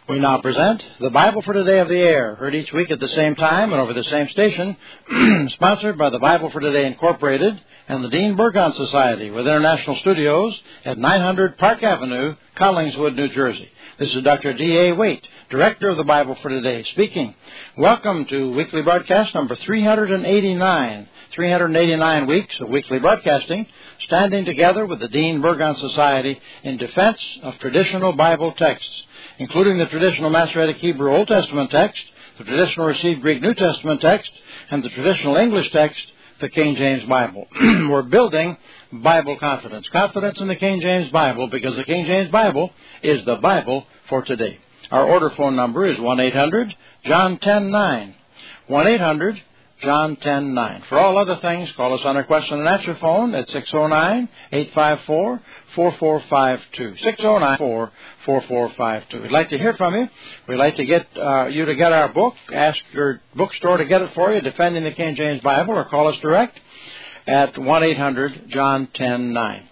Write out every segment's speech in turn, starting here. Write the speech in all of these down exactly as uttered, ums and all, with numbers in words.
We now present the Bible for Today of the Air, heard each week at the same time and over the same station, sponsored by the Bible for Today Incorporated and the Dean Burgon Society with international studios at nine hundred Park Avenue, Collingswood, New Jersey. This is Doctor D A Waite, Director of the Bible for Today, speaking. Welcome to weekly broadcast number three hundred eighty-nine. three hundred eighty-nine weeks of weekly broadcasting, standing together with the Dean Burgon Society in defense of traditional Bible texts, including the traditional Masoretic Hebrew Old Testament text, the traditional Received Greek New Testament text, and the traditional English text, the King James Bible. We're building Bible confidence. Confidence in the King James Bible, because the King James Bible is the Bible for today. Our order phone number is one eight hundred John ten nine. one eight hundred John ten nine. For all other things, call us on our question and answer phone at six oh nine, eight five four, four four five two. six oh nine, four four five two. We'd like to hear from you. We'd like to get uh, you to get our book. Ask your bookstore to get it for you, Defending the King James Bible, or call us direct at one eight hundred John ten nine.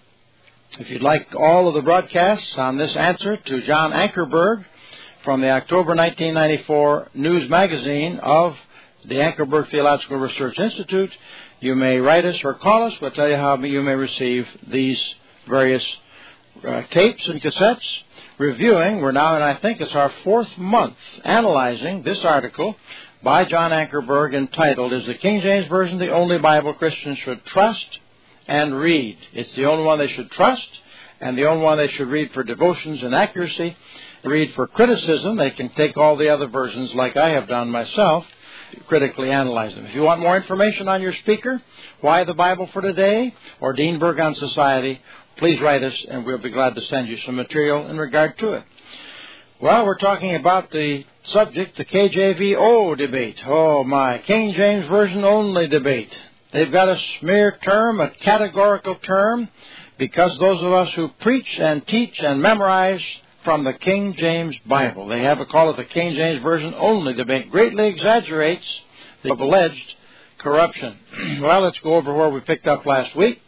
If you'd like all of the broadcasts on this answer to John Ankerberg from the October nineteen ninety-four News Magazine of the Ankerberg Theological Research Institute, you may write us or call us. We'll tell you how you may receive these various uh, tapes and cassettes. Reviewing, we're now in, I think it's our fourth month, analyzing this article by John Ankerberg entitled, Is the King James Version the Only Bible Christians Should Trust and Read? It's the only one they should trust and the only one they should read for devotions and accuracy. Read for criticism. They can take all the other versions like I have done myself, critically analyze them. If you want more information on your speaker, Why the Bible for Today, or Dean Burgon Society, please write us and we'll be glad to send you some material in regard to it. Well, we're talking about the subject, the K J V O debate. Oh my, King James Version only debate. They've got a smear term, a categorical term, because those of us who preach and teach and memorize from the King James Bible, they have a call it the King James Version only debate, greatly exaggerates the alleged corruption. Well, let's go over where we picked up last week.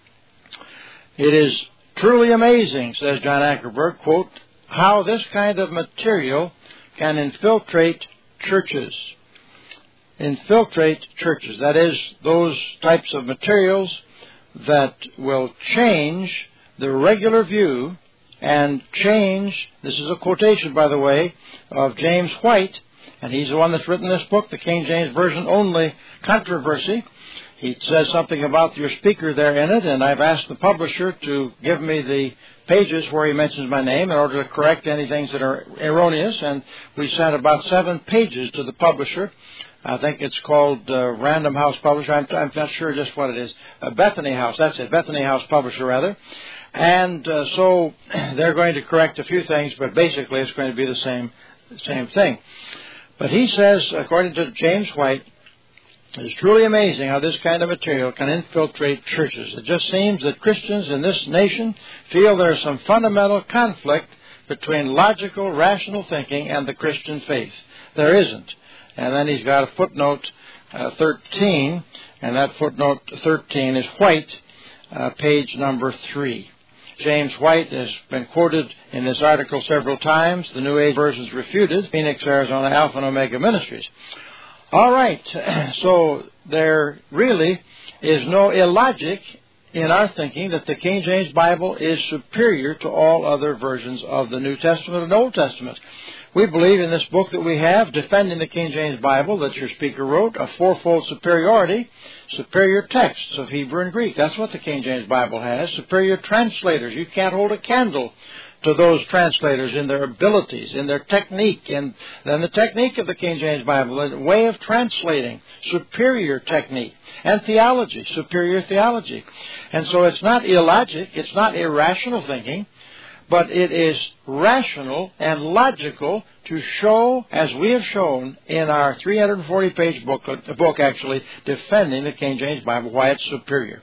It is truly amazing, says John Ankerberg, quote, how this kind of material can infiltrate churches. Infiltrate churches. That is, those types of materials that will change the regular view and change, this is a quotation, by the way, of James White, and he's the one that's written this book, The King James Version Only Controversy. He says something about your speaker there in it, and I've asked the publisher to give me the pages where he mentions my name in order to correct any things that are erroneous, and we sent about seven pages to the publisher. I think it's called uh, Random House Publisher. I'm, I'm not sure just what it is. Uh, Bethany House, that's it, Bethany House Publisher, rather. And uh, so they're going to correct a few things, but basically it's going to be the same same thing. But he says, according to James White, it's truly amazing how this kind of material can infiltrate churches. It just seems that Christians in this nation feel there's some fundamental conflict between logical, rational thinking and the Christian faith. There isn't. And then he's got a footnote uh, thirteen, and that footnote thirteen is White, uh, page number three. James White has been quoted in this article several times. The New Age Version's refuted. Phoenix, Arizona, Alpha and Omega Ministries. All right, so there really is no illogic in our thinking that the King James Bible is superior to all other versions of the New Testament and Old Testament. We believe in this book that we have, Defending the King James Bible, that your speaker wrote, a fourfold superiority, superior texts of Hebrew and Greek. That's what the King James Bible has, superior translators. You can't hold a candle to those translators in their abilities, in their technique, and then the technique of the King James Bible, the way of translating, superior technique, and theology, superior theology. And so it's not illogic, it's not irrational thinking, but it is rational and logical to show, as we have shown in our three hundred forty page booklet, the book actually, Defending the King James Bible, why it's superior.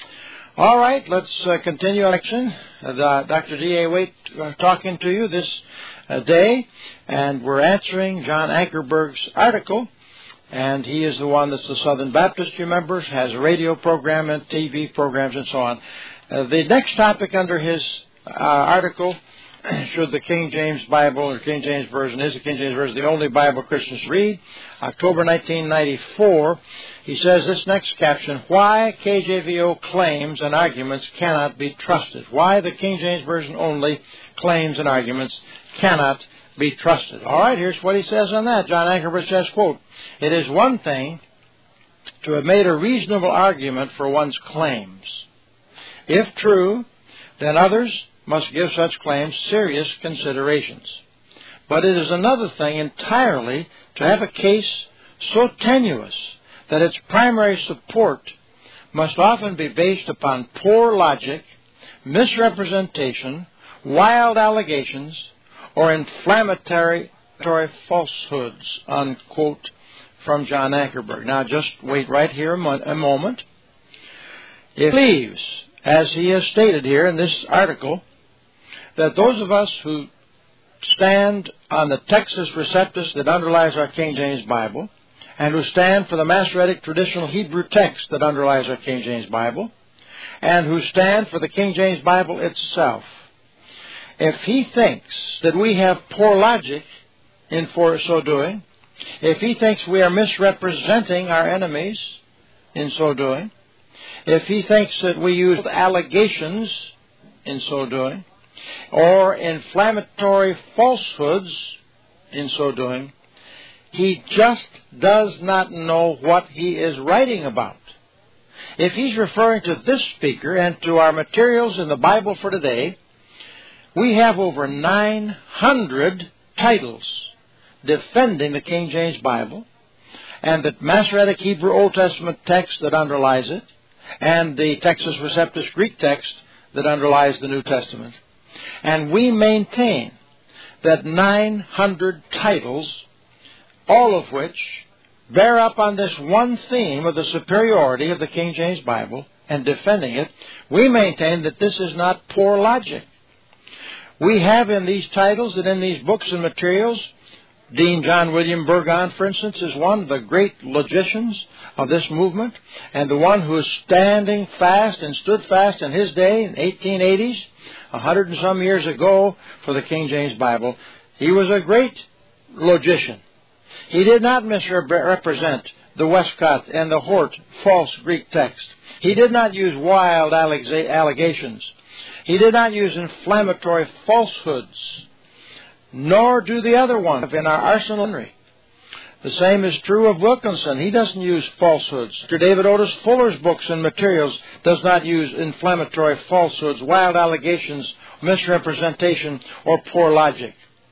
All right, let's uh, continue our action. Uh, Doctor D A Waite uh, talking to you this uh, day, and we're answering John Ankerberg's article, and he is the one that's the Southern Baptist, remembers, has a radio program and T V programs and so on. Uh, the next topic under his uh, article should the King James Bible or King James Version, is the King James Version the only Bible Christians read? October nineteen ninety-four, he says this next caption, why K J V O claims and arguments cannot be trusted. Why the King James Version only claims and arguments cannot be trusted. All right, here's what he says on that. John Ankerberg says, quote, it is one thing to have made a reasonable argument for one's claims. If true, then others must give such claims serious considerations. But it is another thing entirely to have a case so tenuous that its primary support must often be based upon poor logic, misrepresentation, wild allegations, or inflammatory falsehoods, unquote, from John Ankerberg. Now, just wait right here a, mo- a moment. It believes, as he has stated here in this article, that those of us who stand on the Textus Receptus that underlies our King James Bible, and who stand for the Masoretic traditional Hebrew text that underlies our King James Bible, and who stand for the King James Bible itself, if he thinks that we have poor logic in for so doing, if he thinks we are misrepresenting our enemies in so doing, if he thinks that we use allegations in so doing, or inflammatory falsehoods in so doing, he just does not know what he is writing about. If he's referring to this speaker and to our materials in the Bible for today, we have over nine hundred titles defending the King James Bible, and the Masoretic Hebrew Old Testament text that underlies it, and the Textus Receptus Greek text that underlies the New Testament. And we maintain that nine hundred titles, all of which bear up on this one theme of the superiority of the King James Bible and defending it, we maintain that this is not poor logic. We have in these titles and in these books and materials, Dean John William Burgon, for instance, is one of the great logicians of this movement, and the one who is standing fast and stood fast in his day, in eighteen eighties, a hundred and some years ago, for the King James Bible. He was a great logician. He did not misrepresent the Westcott and the Hort false Greek text. He did not use wild allegations. He did not use inflammatory falsehoods, nor do the other ones in our arsenal. The same is true of Wilkinson. He doesn't use falsehoods. Doctor David Otis Fuller's books and materials does not use inflammatory falsehoods, wild allegations, misrepresentation, or poor logic.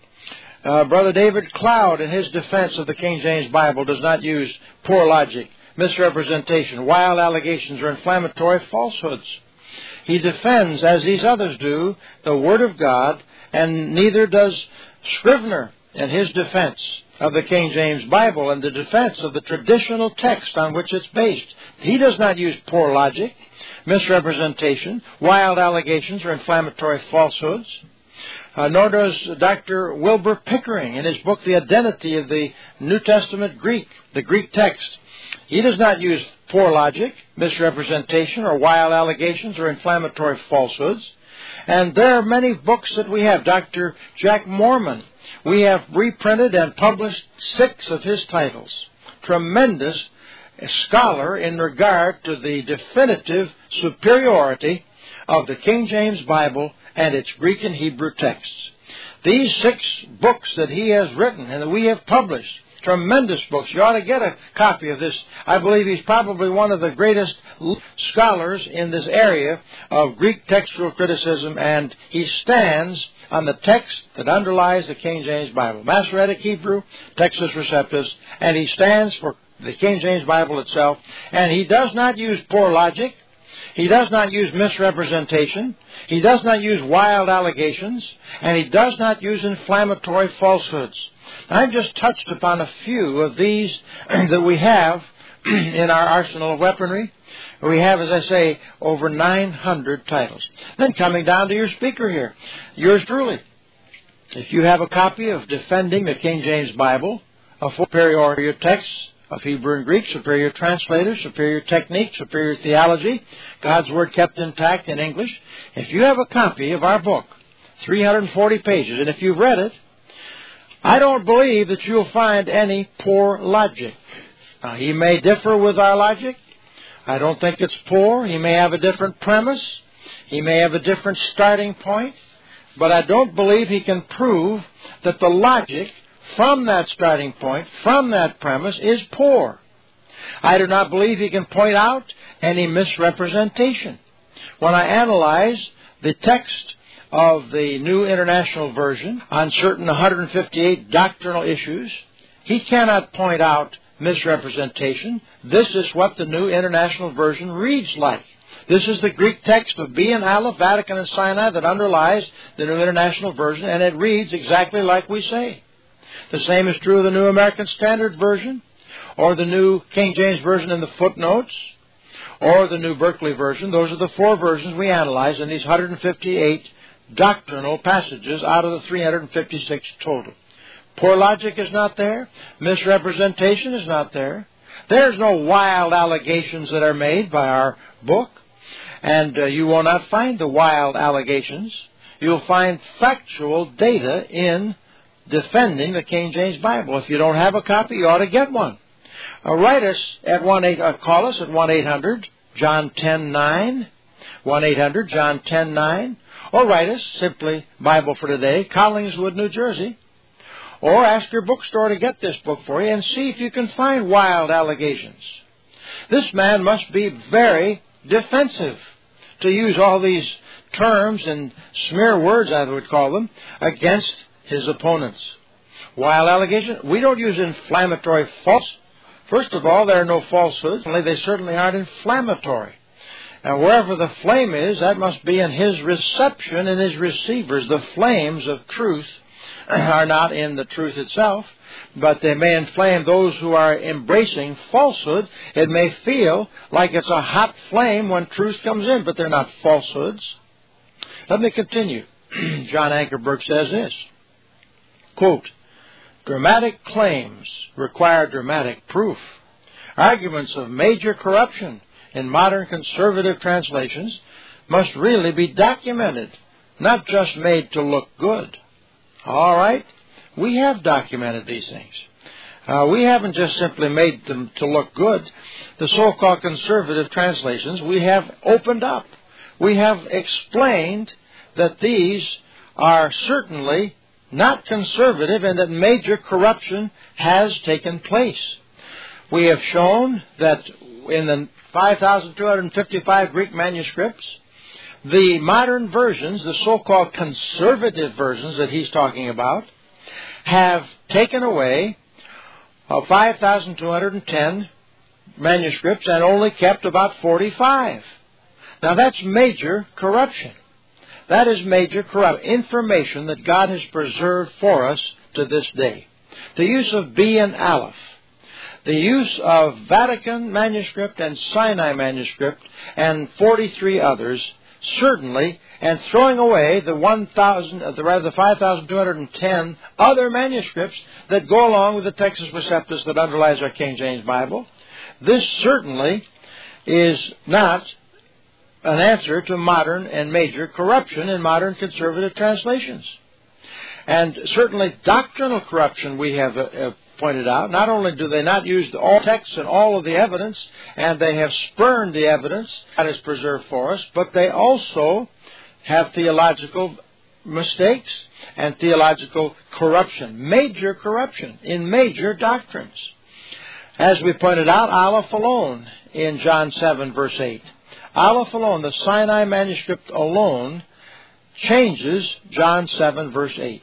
Uh, Brother David Cloud, in his defense of the King James Bible, does not use poor logic, misrepresentation, wild allegations, or inflammatory falsehoods. He defends, as these others do, the Word of God, and neither does Scrivener in his defense of the King James Bible and the defense of the traditional text on which it's based. He does not use poor logic, misrepresentation, wild allegations, or inflammatory falsehoods. Uh, nor does Doctor Wilbur Pickering in his book, The Identity of the New Testament Greek, the Greek text. He does not use poor logic, misrepresentation, or wild allegations, or inflammatory falsehoods. And there are many books that we have. Doctor Jack Mormon, we have reprinted and published six of his titles. Tremendous scholar in regard to the definitive superiority of the King James Bible and its Greek and Hebrew texts. These six books that he has written and that we have published, tremendous books. You ought to get a copy of this. I believe he's probably one of the greatest scholars in this area of Greek textual criticism, and he stands on the text that underlies the King James Bible, Masoretic Hebrew, Textus Receptus, and he stands for the King James Bible itself, and he does not use poor logic. He does not use misrepresentation. He does not use wild allegations, and he does not use inflammatory falsehoods. I've just touched upon a few of these that we have in our arsenal of weaponry. We have, as I say, over nine hundred titles. Then coming down to your speaker here, yours truly. If you have a copy of Defending the King James Bible, a superior text of Hebrew and Greek, superior translators, superior technique, superior theology, God's Word kept intact in English. If you have a copy of our book, three hundred forty pages. And if you've read it, I don't believe that you'll find any poor logic. Now, he may differ with our logic. I don't think it's poor. He may have a different premise. He may have a different starting point. But I don't believe he can prove that the logic from that starting point, from that premise, is poor. I do not believe he can point out any misrepresentation. When I analyze the text of the New International Version on certain one hundred fifty-eight doctrinal issues, he cannot point out misrepresentation. This is what the New International Version reads like. This is the Greek text of B and Aleph, Vatican and Sinai that underlies the New International Version, and it reads exactly like we say. The same is true of the New American Standard Version, or the New King James Version in the footnotes, or the New Berkeley Version. Those are the four versions we analyze in these one hundred fifty-eight doctrinal passages out of the three hundred fifty-six total. Poor logic is not there. Misrepresentation is not there. There's no wild allegations that are made by our book. And uh, you will not find the wild allegations. You'll find factual data in defending the King James Bible. If you don't have a copy, you ought to get one. Uh, write us at one eight uh, call us at one eight hundred John ten nine, one eight hundred John ten nine, or write us simply Bible for Today, Collingswood, New Jersey, or ask your bookstore to get this book for you and see if you can find wild allegations. This man must be very defensive to use all these terms and smear words, I would call them, against his opponents. Wild allegation, we don't use inflammatory false. First of all, there are no falsehoods. They certainly aren't inflammatory. Now, wherever the flame is, that must be in his reception and his receivers. The flames of truth are not in the truth itself, but they may inflame those who are embracing falsehood. It may feel like it's a hot flame when truth comes in, but they're not falsehoods. Let me continue. John Ankerberg says this, quote, dramatic claims require dramatic proof. Arguments of major corruption in modern conservative translations must really be documented, not just made to look good. All right? We have documented these things. Uh, we haven't just simply made them to look good. The so-called conservative translations, we have opened up. We have explained that these are certainly not conservative and that major corruption has taken place. We have shown that in the five thousand two hundred fifty-five Greek manuscripts, the modern versions, the so-called conservative versions that he's talking about, have taken away uh, five thousand two hundred ten manuscripts and only kept about forty-five. Now that's major corruption. That is major corrupt information that God has preserved for us to this day. The use of B and Aleph, the use of Vatican manuscript and Sinai manuscript and forty-three others, certainly, and throwing away the one thousand, the rather the five thousand two hundred ten other manuscripts that go along with the Textus Receptus that underlies our King James Bible. This certainly is not an answer to modern and major corruption in modern conservative translations. And certainly doctrinal corruption we have uh, pointed out. Not only do they not use all texts and all of the evidence, and they have spurned the evidence that is preserved for us, but they also have theological mistakes and theological corruption, major corruption in major doctrines. As we pointed out, Aleph alone in John seven, verse eight. Aleph alone, the Sinai manuscript alone, changes John seven, verse eight.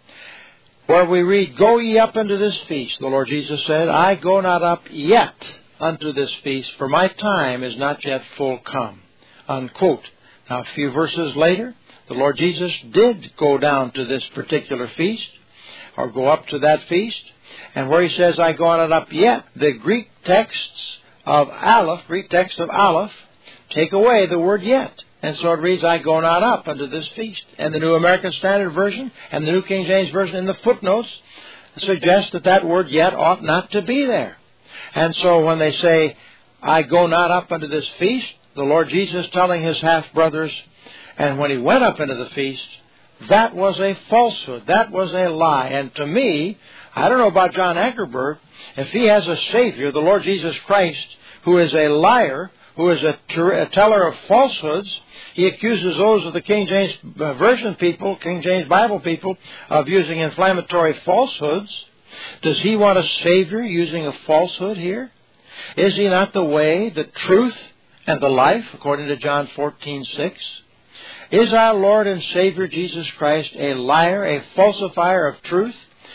Where we read, go ye up unto this feast, the Lord Jesus said, I go not up yet unto this feast, for my time is not yet full come. Unquote. Now, a few verses later, the Lord Jesus did go down to this particular feast, or go up to that feast, and where he says, I go not up yet, the Greek texts of Aleph, Greek text of Aleph, take away the word yet. And so it reads, I go not up unto this feast. And the New American Standard Version and the New King James Version in the footnotes suggest that that word yet ought not to be there. And so when they say, I go not up unto this feast, the Lord Jesus telling his half-brothers, and when he went up into the feast, that was a falsehood. That was a lie. And to me, I don't know about John Ankerberg, if he has a Savior, the Lord Jesus Christ, who is a liar, who is a, a teller of falsehoods, he accuses those of the King James Version people, King James Bible people, of using inflammatory falsehoods. Does he want a Savior using a falsehood here? Is he not the way, the truth, and the life, according to John fourteen six? Is our Lord and Savior Jesus Christ a liar, a falsifier of truth?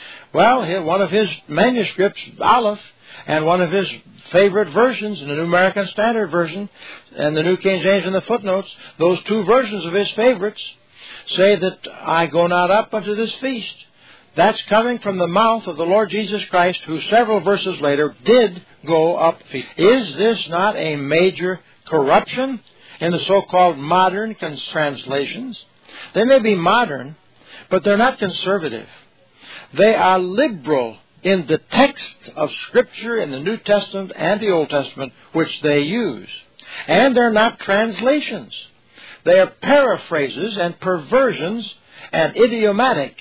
Well, one of his manuscripts, Aleph, and one of his favorite versions in the New American Standard Version and the New King James in the footnotes, those two versions of his favorites say that I go not up unto this feast. That's coming from the mouth of the Lord Jesus Christ, who several verses later did go up feast. Is this not a major corruption in the so-called modern translations? They may be modern, but they're not conservative. They are liberal in the text of Scripture in the New Testament and the Old Testament, which they use. And they're not translations. They are paraphrases and perversions and idiomatic,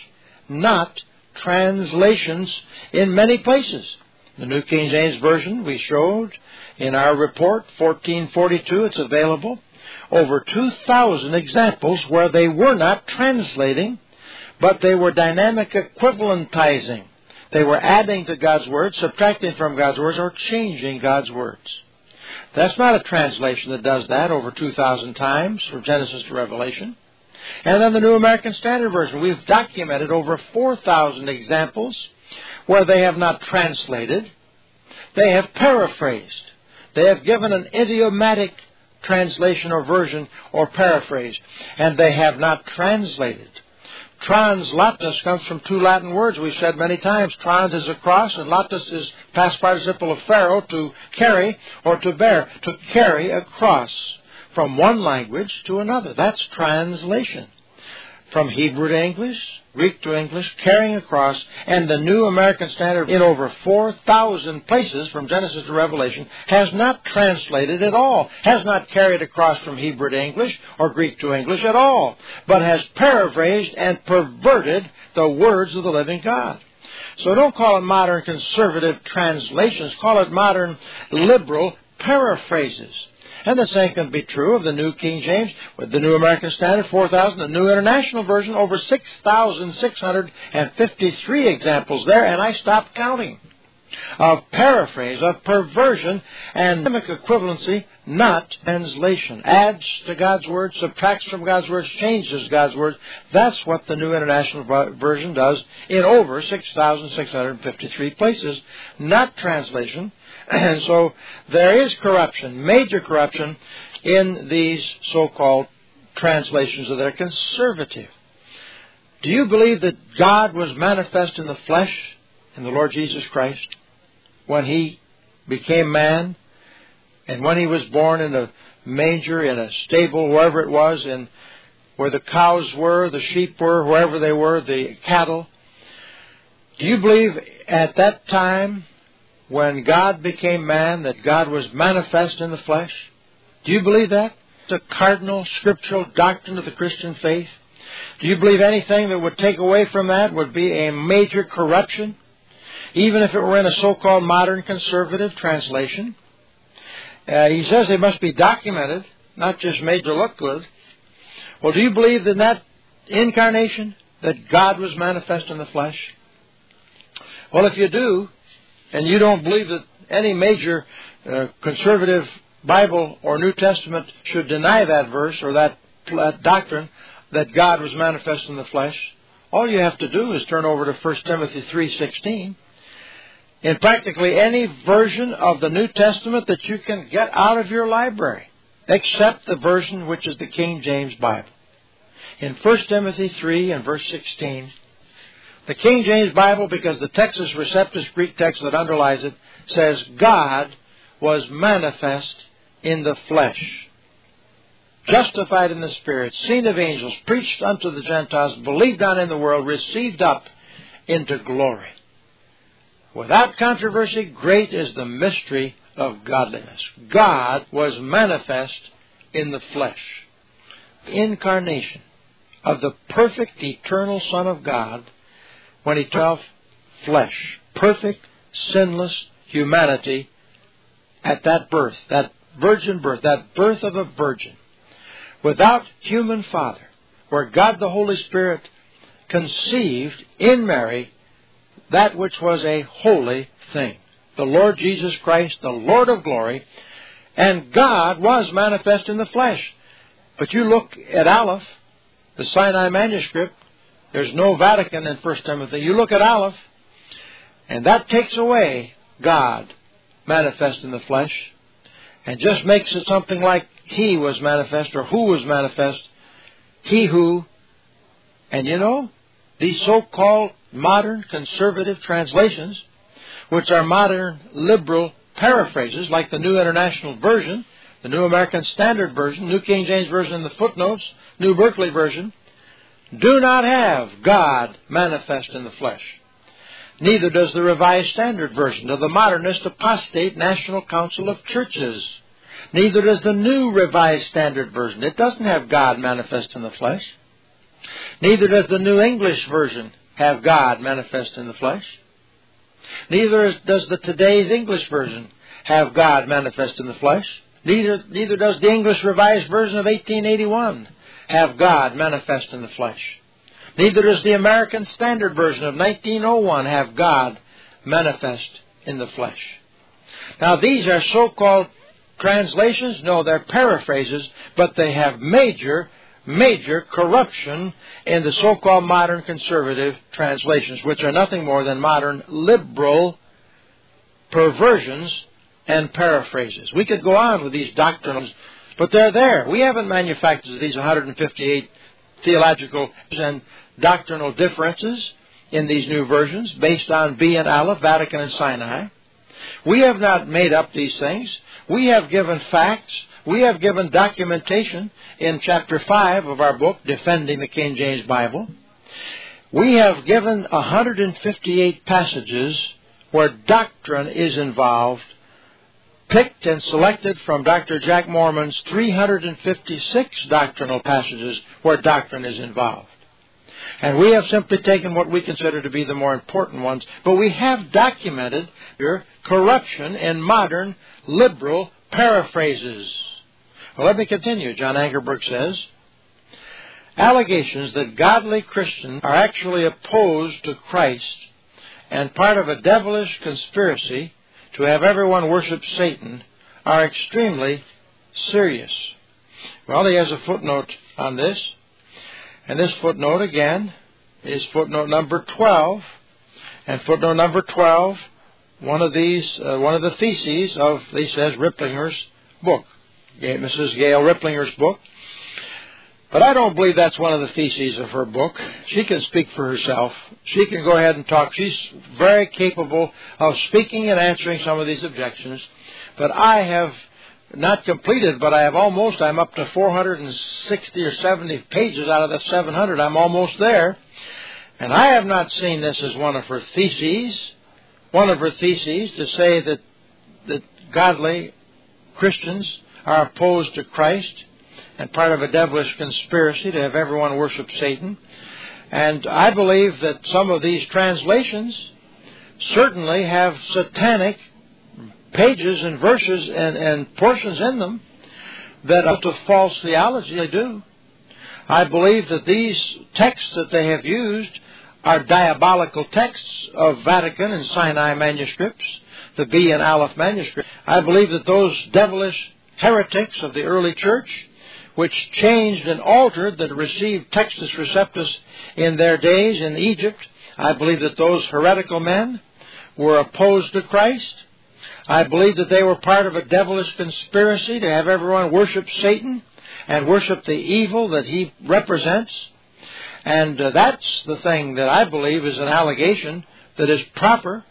not translations in many places. The New King James Version we showed in our report, fourteen forty-two, it's available. Over two thousand examples where they were not translating, but they were dynamic equivalentizing. They were adding to God's words, subtracting from God's words, or changing God's words. That's not a translation that does that over two thousand times from Genesis to Revelation. And then the New American Standard Version, we've documented over four thousand examples where they have not translated. They have paraphrased. They have given an idiomatic translation or version or paraphrase, and they have not translated. Translatus comes from two Latin words we've said many times. Trans is across, and latus is past participle of pharaoh, to carry or to bear, to carry across from one language to another. That's translation. From Hebrew to English, Greek to English, carrying across, and the New American Standard in over four thousand places from Genesis to Revelation has not translated at all, has not carried across from Hebrew to English or Greek to English at all, but has paraphrased and perverted the words of the living God. So don't call it modern conservative translations, call it modern liberal paraphrases. And the same can be true of the New King James, with the New American Standard, four thousand, the New International Version, over six thousand six hundred fifty-three examples there, and I stopped counting, of paraphrase, of perversion, and equivalency, not translation. Adds to God's Word, subtracts from God's Word, changes God's Word. That's what the New International Version does in over six thousand six hundred fifty-three places, not translation. And so there is corruption, major corruption, in these so-called translations that are conservative. Do you believe that God was manifest in the flesh in the Lord Jesus Christ when He became man, and when He was born in a manger, in a stable, wherever it was, in where the cows were, the sheep were, wherever they were, the cattle? Do you believe at that time, when God became man, that God was manifest in the flesh? Do you believe that? It's a cardinal scriptural doctrine of the Christian faith. Do you believe anything that would take away from that would be a major corruption, even if it were in a so-called modern conservative translation? Uh, he says they must be documented, not just made to look good. Well, do you believe in that incarnation, that God was manifest in the flesh? Well, if you do, and you don't believe that any major uh, conservative Bible or New Testament should deny that verse or that, that doctrine that God was manifest in the flesh, all you have to do is turn over to First Timothy three sixteen. In practically any version of the New Testament that you can get out of your library, except the version which is the King James Bible. In First Timothy three and verse sixteen, the King James Bible, because the Textus Receptus Greek text that underlies it, says God was manifest in the flesh, justified in the Spirit, seen of angels, preached unto the Gentiles, believed on in the world, received up into glory. Without controversy, great is the mystery of godliness. God was manifest in the flesh. The incarnation of the perfect eternal Son of God when He took flesh. Perfect, sinless humanity at that birth, that virgin birth, that birth of a virgin, without human father, where God the Holy Spirit conceived in Mary that which was a holy thing. The Lord Jesus Christ, the Lord of glory, and God was manifest in the flesh. But you look at Aleph, the Sinai manuscript, there's no Vatican in First Timothy. You look at Aleph, and that takes away God manifest in the flesh, and just makes it something like He was manifest, or who was manifest, He who. And you know, these so-called modern conservative translations, which are modern liberal paraphrases, like the New International Version, the New American Standard Version, New King James Version in the footnotes, New Berkeley Version, do not have God manifest in the flesh. Neither does the Revised Standard Version of the modernist apostate National Council of Churches. Neither does the New Revised Standard Version. It doesn't have God manifest in the flesh. Neither does the New English Version have God manifest in the flesh. Neither does the Today's English Version have God manifest in the flesh. Neither, neither does the English Revised Version of eighteen eighty-one have God manifest in the flesh. Neither does the American Standard Version of nineteen oh one have God manifest in the flesh. Now, these are so-called translations. No, they're paraphrases, but they have major, major corruption in the so-called modern conservative translations, which are nothing more than modern liberal perversions and paraphrases. We could go on with these doctrinal, but they're there. We haven't manufactured these one hundred fifty-eight theological and doctrinal differences in these new versions based on B and Aleph, Vatican and Sinai. We have not made up these things. We have given facts. We have given documentation in chapter five of our book, Defending the King James Bible. We have given one hundred fifty-eight passages where doctrine is involved, picked and selected from Doctor Jack Mormon's three hundred fifty-six doctrinal passages where doctrine is involved. And we have simply taken what we consider to be the more important ones, but we have documented your corruption in modern liberal paraphrases. Well, let me continue. John Ankerberg says, allegations that godly Christians are actually opposed to Christ and part of a devilish conspiracy to have everyone worship Satan are extremely serious. Well, he has a footnote on this. And this footnote, again, is footnote number twelve. And footnote number twelve, one of these, uh, one of the theses of, he says, Riplinger's book, Missus Gail Riplinger's book. But I don't believe that's one of the theses of her book. She can speak for herself. She can go ahead and talk. She's very capable of speaking and answering some of these objections. But I have not completed, but I have almost, I'm up to four hundred sixty or seventy pages out of the seven hundred. I'm almost there. And I have not seen this as one of her theses. One of her theses to say that, that godly Christians are opposed to Christ and part of a devilish conspiracy to have everyone worship Satan. And I believe that some of these translations certainly have satanic pages and verses and, and portions in them that are to false theology. They do. I believe that these texts that they have used are diabolical texts of Vatican and Sinai manuscripts, the B and Aleph manuscript. I believe that those devilish heretics of the early church, which changed and altered, that received Textus Receptus in their days in Egypt, I believe that those heretical men were opposed to Christ. I believe that they were part of a devilish conspiracy to have everyone worship Satan and worship the evil that he represents. And uh, that's the thing that I believe is an allegation that is proper.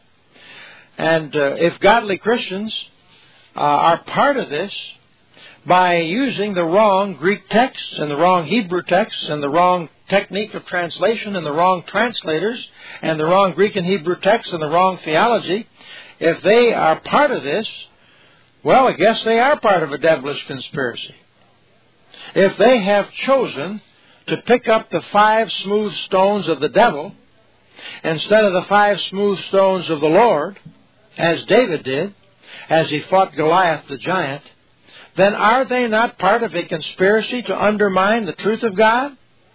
And uh, if godly Christians uh, are part of this by using the wrong Greek texts and the wrong Hebrew texts and the wrong technique of translation and the wrong translators and the wrong Greek and Hebrew texts and the wrong theology, if they are part of this, well, I guess they are part of a devilish conspiracy. If they have chosen to pick up the five smooth stones of the devil instead of the five smooth stones of the Lord, as David did, as he fought Goliath the giant, then are they not part of a conspiracy to undermine the truth of God?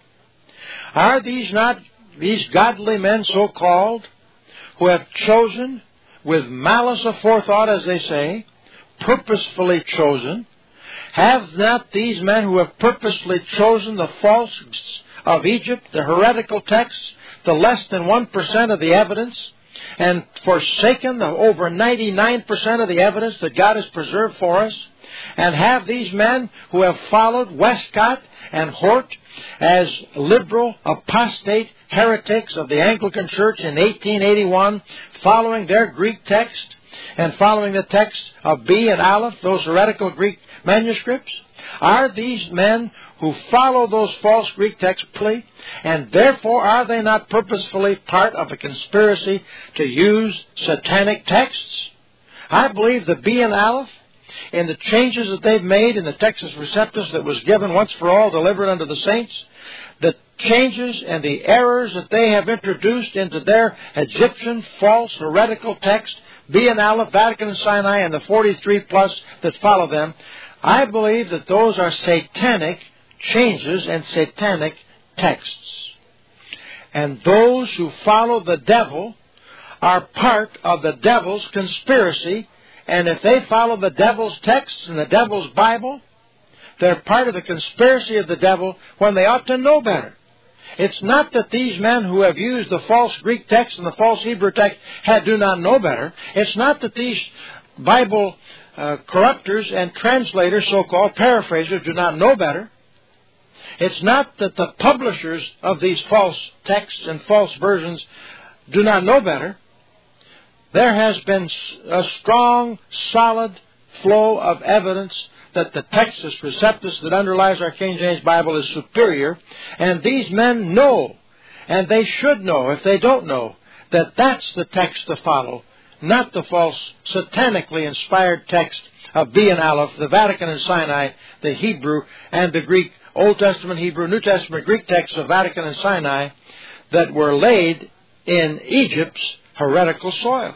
Are these not these godly men, so-called, who have chosen, with malice aforethought, as they say, purposefully chosen, have not these men who have purposefully chosen the false of Egypt, the heretical texts, the less than one percent of the evidence, and forsaken the over ninety-nine percent of the evidence that God has preserved for us? And have these men who have followed Westcott and Hort as liberal, apostate heretics of the Anglican Church in eighteen eighty-one, following their Greek text and following the text of B and Aleph, those heretical Greek manuscripts? Are these men who follow those false Greek texts, and therefore are they not purposefully part of a conspiracy to use satanic texts? I believe the B and Aleph, in the changes that they've made in the Textus Receptus that was given once for all, delivered unto the saints, the changes and the errors that they have introduced into their Egyptian false heretical text, B and Aleph, Vatican and Sinai, and the forty-three plus that follow them, I believe that those are satanic changes and satanic texts. And those who follow the devil are part of the devil's conspiracy. And if they follow the devil's texts and the devil's Bible, they're part of the conspiracy of the devil when they ought to know better. It's not that these men who have used the false Greek text and the false Hebrew text had, do not know better. It's not that these Bible uh, corruptors and translators, so-called paraphrasers, do not know better. It's not that the publishers of these false texts and false versions do not know better. There has been a strong, solid flow of evidence that the Textus Receptus that underlies our King James Bible is superior, and these men know, and they should know, if they don't know, that that's the text to follow, not the false, satanically inspired text of B and Aleph, the Vatican and Sinai, the Hebrew and the Greek, Old Testament Hebrew, New Testament Greek texts of Vatican and Sinai that were laid in Egypt's heretical soil.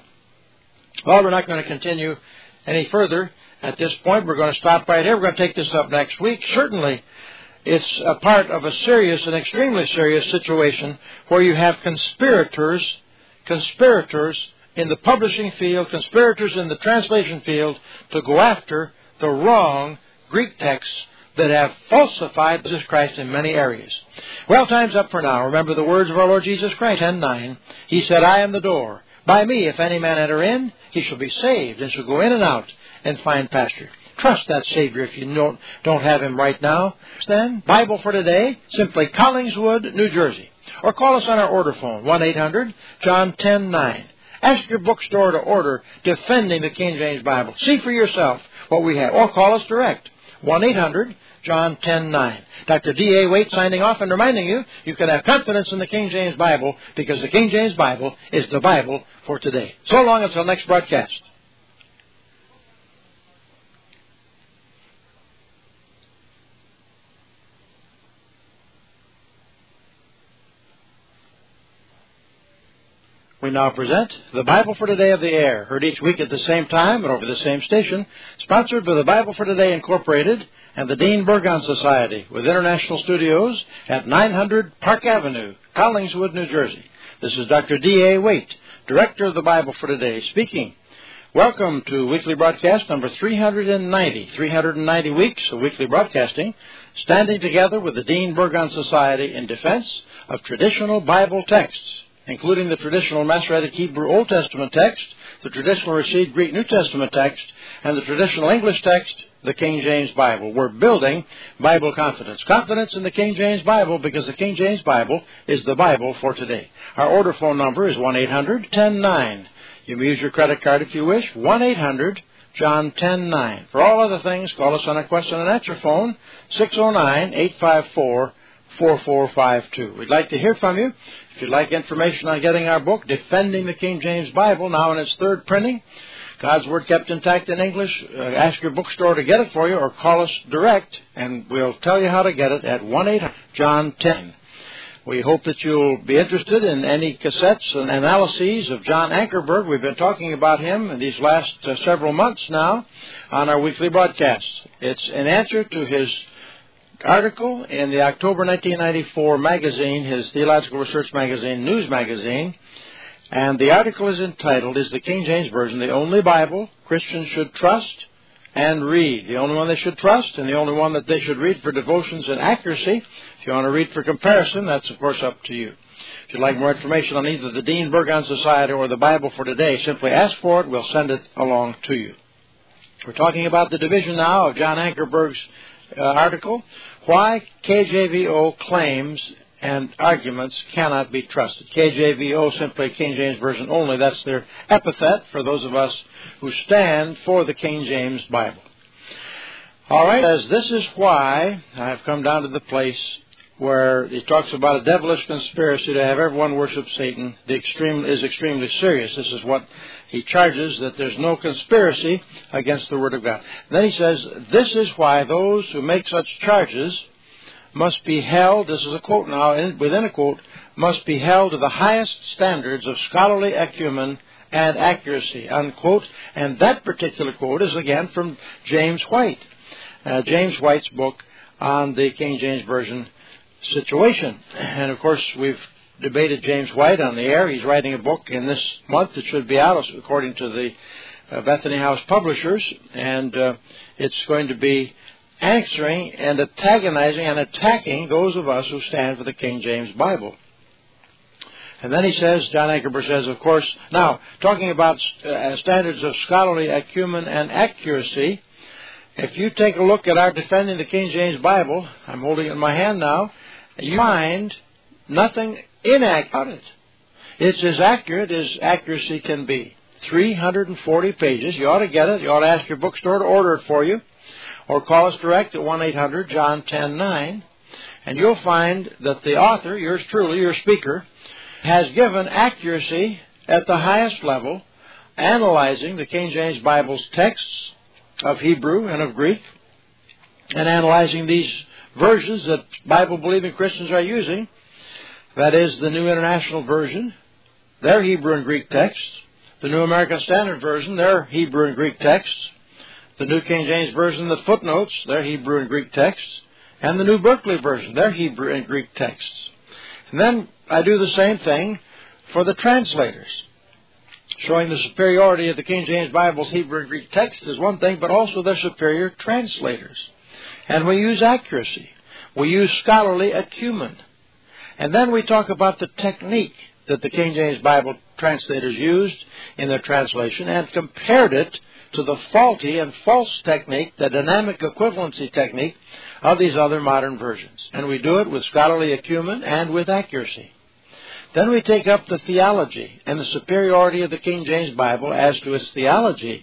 Well, we're not going to continue any further at this point. We're going to stop right here. We're going to take this up next week. Certainly, it's a part of a serious and extremely serious situation where you have conspirators, conspirators in the publishing field, conspirators in the translation field to go after the wrong Greek texts that have falsified Jesus Christ in many areas. Well, time's up for now. Remember the words of our Lord Jesus Christ, ten nine. He said, I am the door. By me, if any man enter in, he shall be saved, and shall go in and out and find pasture. Trust that Savior if you don't, don't have him right now. Then, Bible for Today, simply Collingswood, New Jersey. Or call us on our order phone, one eight hundred John ten nine. Ask your bookstore to order Defending the King James Bible. See for yourself what we have. Or call us direct, one eight hundred John ten nine. Doctor D A Waite signing off and reminding you, you can have confidence in the King James Bible because the King James Bible is the Bible for today. So long until next broadcast. We now present the Bible for Today of the Air, heard each week at the same time and over the same station, sponsored by the Bible for Today Incorporated and the Dean Burgon Society, with international studios at nine hundred Park Avenue, Collingswood, New Jersey. This is Doctor D A Waite, Director of the Bible for Today, speaking. Welcome to weekly broadcast number three hundred ninety. three hundred ninety weeks of weekly broadcasting, standing together with the Dean Burgon Society in defense of traditional Bible texts, including the traditional Masoretic Hebrew Old Testament text, the traditional Rashid Greek New Testament text, and the traditional English text, the King James Bible. We're building Bible confidence. Confidence in the King James Bible because the King James Bible is the Bible for today. Our order phone number is one eight hundred ten nine. You may use your credit card if you wish, one eight hundred John ten nine. For all other things, call us on a question and answer phone, six oh nine eight five four four four five two. We'd like to hear from you. If you'd like information on getting our book, Defending the King James Bible, now in its third printing, God's Word Kept Intact in English. Uh, ask your bookstore to get it for you, or call us direct, and we'll tell you how to get it at one eight hundred John ten. We hope that you'll be interested in any cassettes and analyses of John Ankerberg. We've been talking about him in these last uh, several months now on our weekly broadcasts. It's an answer to his article in the October nineteen ninety-four magazine, his Theological Research magazine, News Magazine. And the article is entitled, Is the King James Version the Only Bible Christians Should Trust and Read? The only one they should trust, and the only one that they should read for devotions and accuracy. If you want to read for comparison, that's of course up to you. If you'd like more information on either the Dean Burgon Society or the Bible for Today, simply ask for it. We'll send it along to you. We're talking about the division now of John Ankerberg's uh, article, Why K J V O Claims and Arguments Cannot Be Trusted. K J V O, simply King James Version only. That's their epithet for those of us who stand for the King James Bible. All right, as this is why I've come down to the place where he talks about a devilish conspiracy to have everyone worship Satan. The extreme is extremely serious. This is what he charges, that there's no conspiracy against the Word of God. Then he says, this is why those who make such charges must be held, this is a quote now, in, within a quote, must be held to the highest standards of scholarly acumen and accuracy, unquote. And that particular quote is again from James White, uh, James White's book on the King James Version situation. And of course, we've debated James White on the air. He's writing a book in this month that should be out according to the uh, Bethany House publishers, and uh, it's going to be answering and antagonizing and attacking those of us who stand for the King James Bible. And then he says, John Ankerberg says, of course, now, talking about uh, standards of scholarly acumen and accuracy, if you take a look at our Defending the King James Bible, I'm holding it in my hand now, you find nothing inaccurate about it. It's as accurate as accuracy can be. three hundred forty pages. You ought to get it. You ought to ask your bookstore to order it for you, or call us direct at one eight hundred John ten nine, and you'll find that the author, yours truly, your speaker, has given accuracy at the highest level, analyzing the King James Bible's texts of Hebrew and of Greek, and analyzing these versions that Bible-believing Christians are using. That is the New International Version, their Hebrew and Greek texts, the New American Standard Version, their Hebrew and Greek texts, the New King James Version, the footnotes, their Hebrew and Greek texts, and the New Berkeley Version, their Hebrew and Greek texts. And then I do the same thing for the translators. Showing the superiority of the King James Bible's Hebrew and Greek text is one thing, but also their superior translators. And we use accuracy. We use scholarly acumen. And then we talk about the technique that the King James Bible translators used in their translation and compared it to the faulty and false technique, the dynamic equivalency technique of these other modern versions. And we do it with scholarly acumen and with accuracy. Then we take up the theology and the superiority of the King James Bible as to its theology.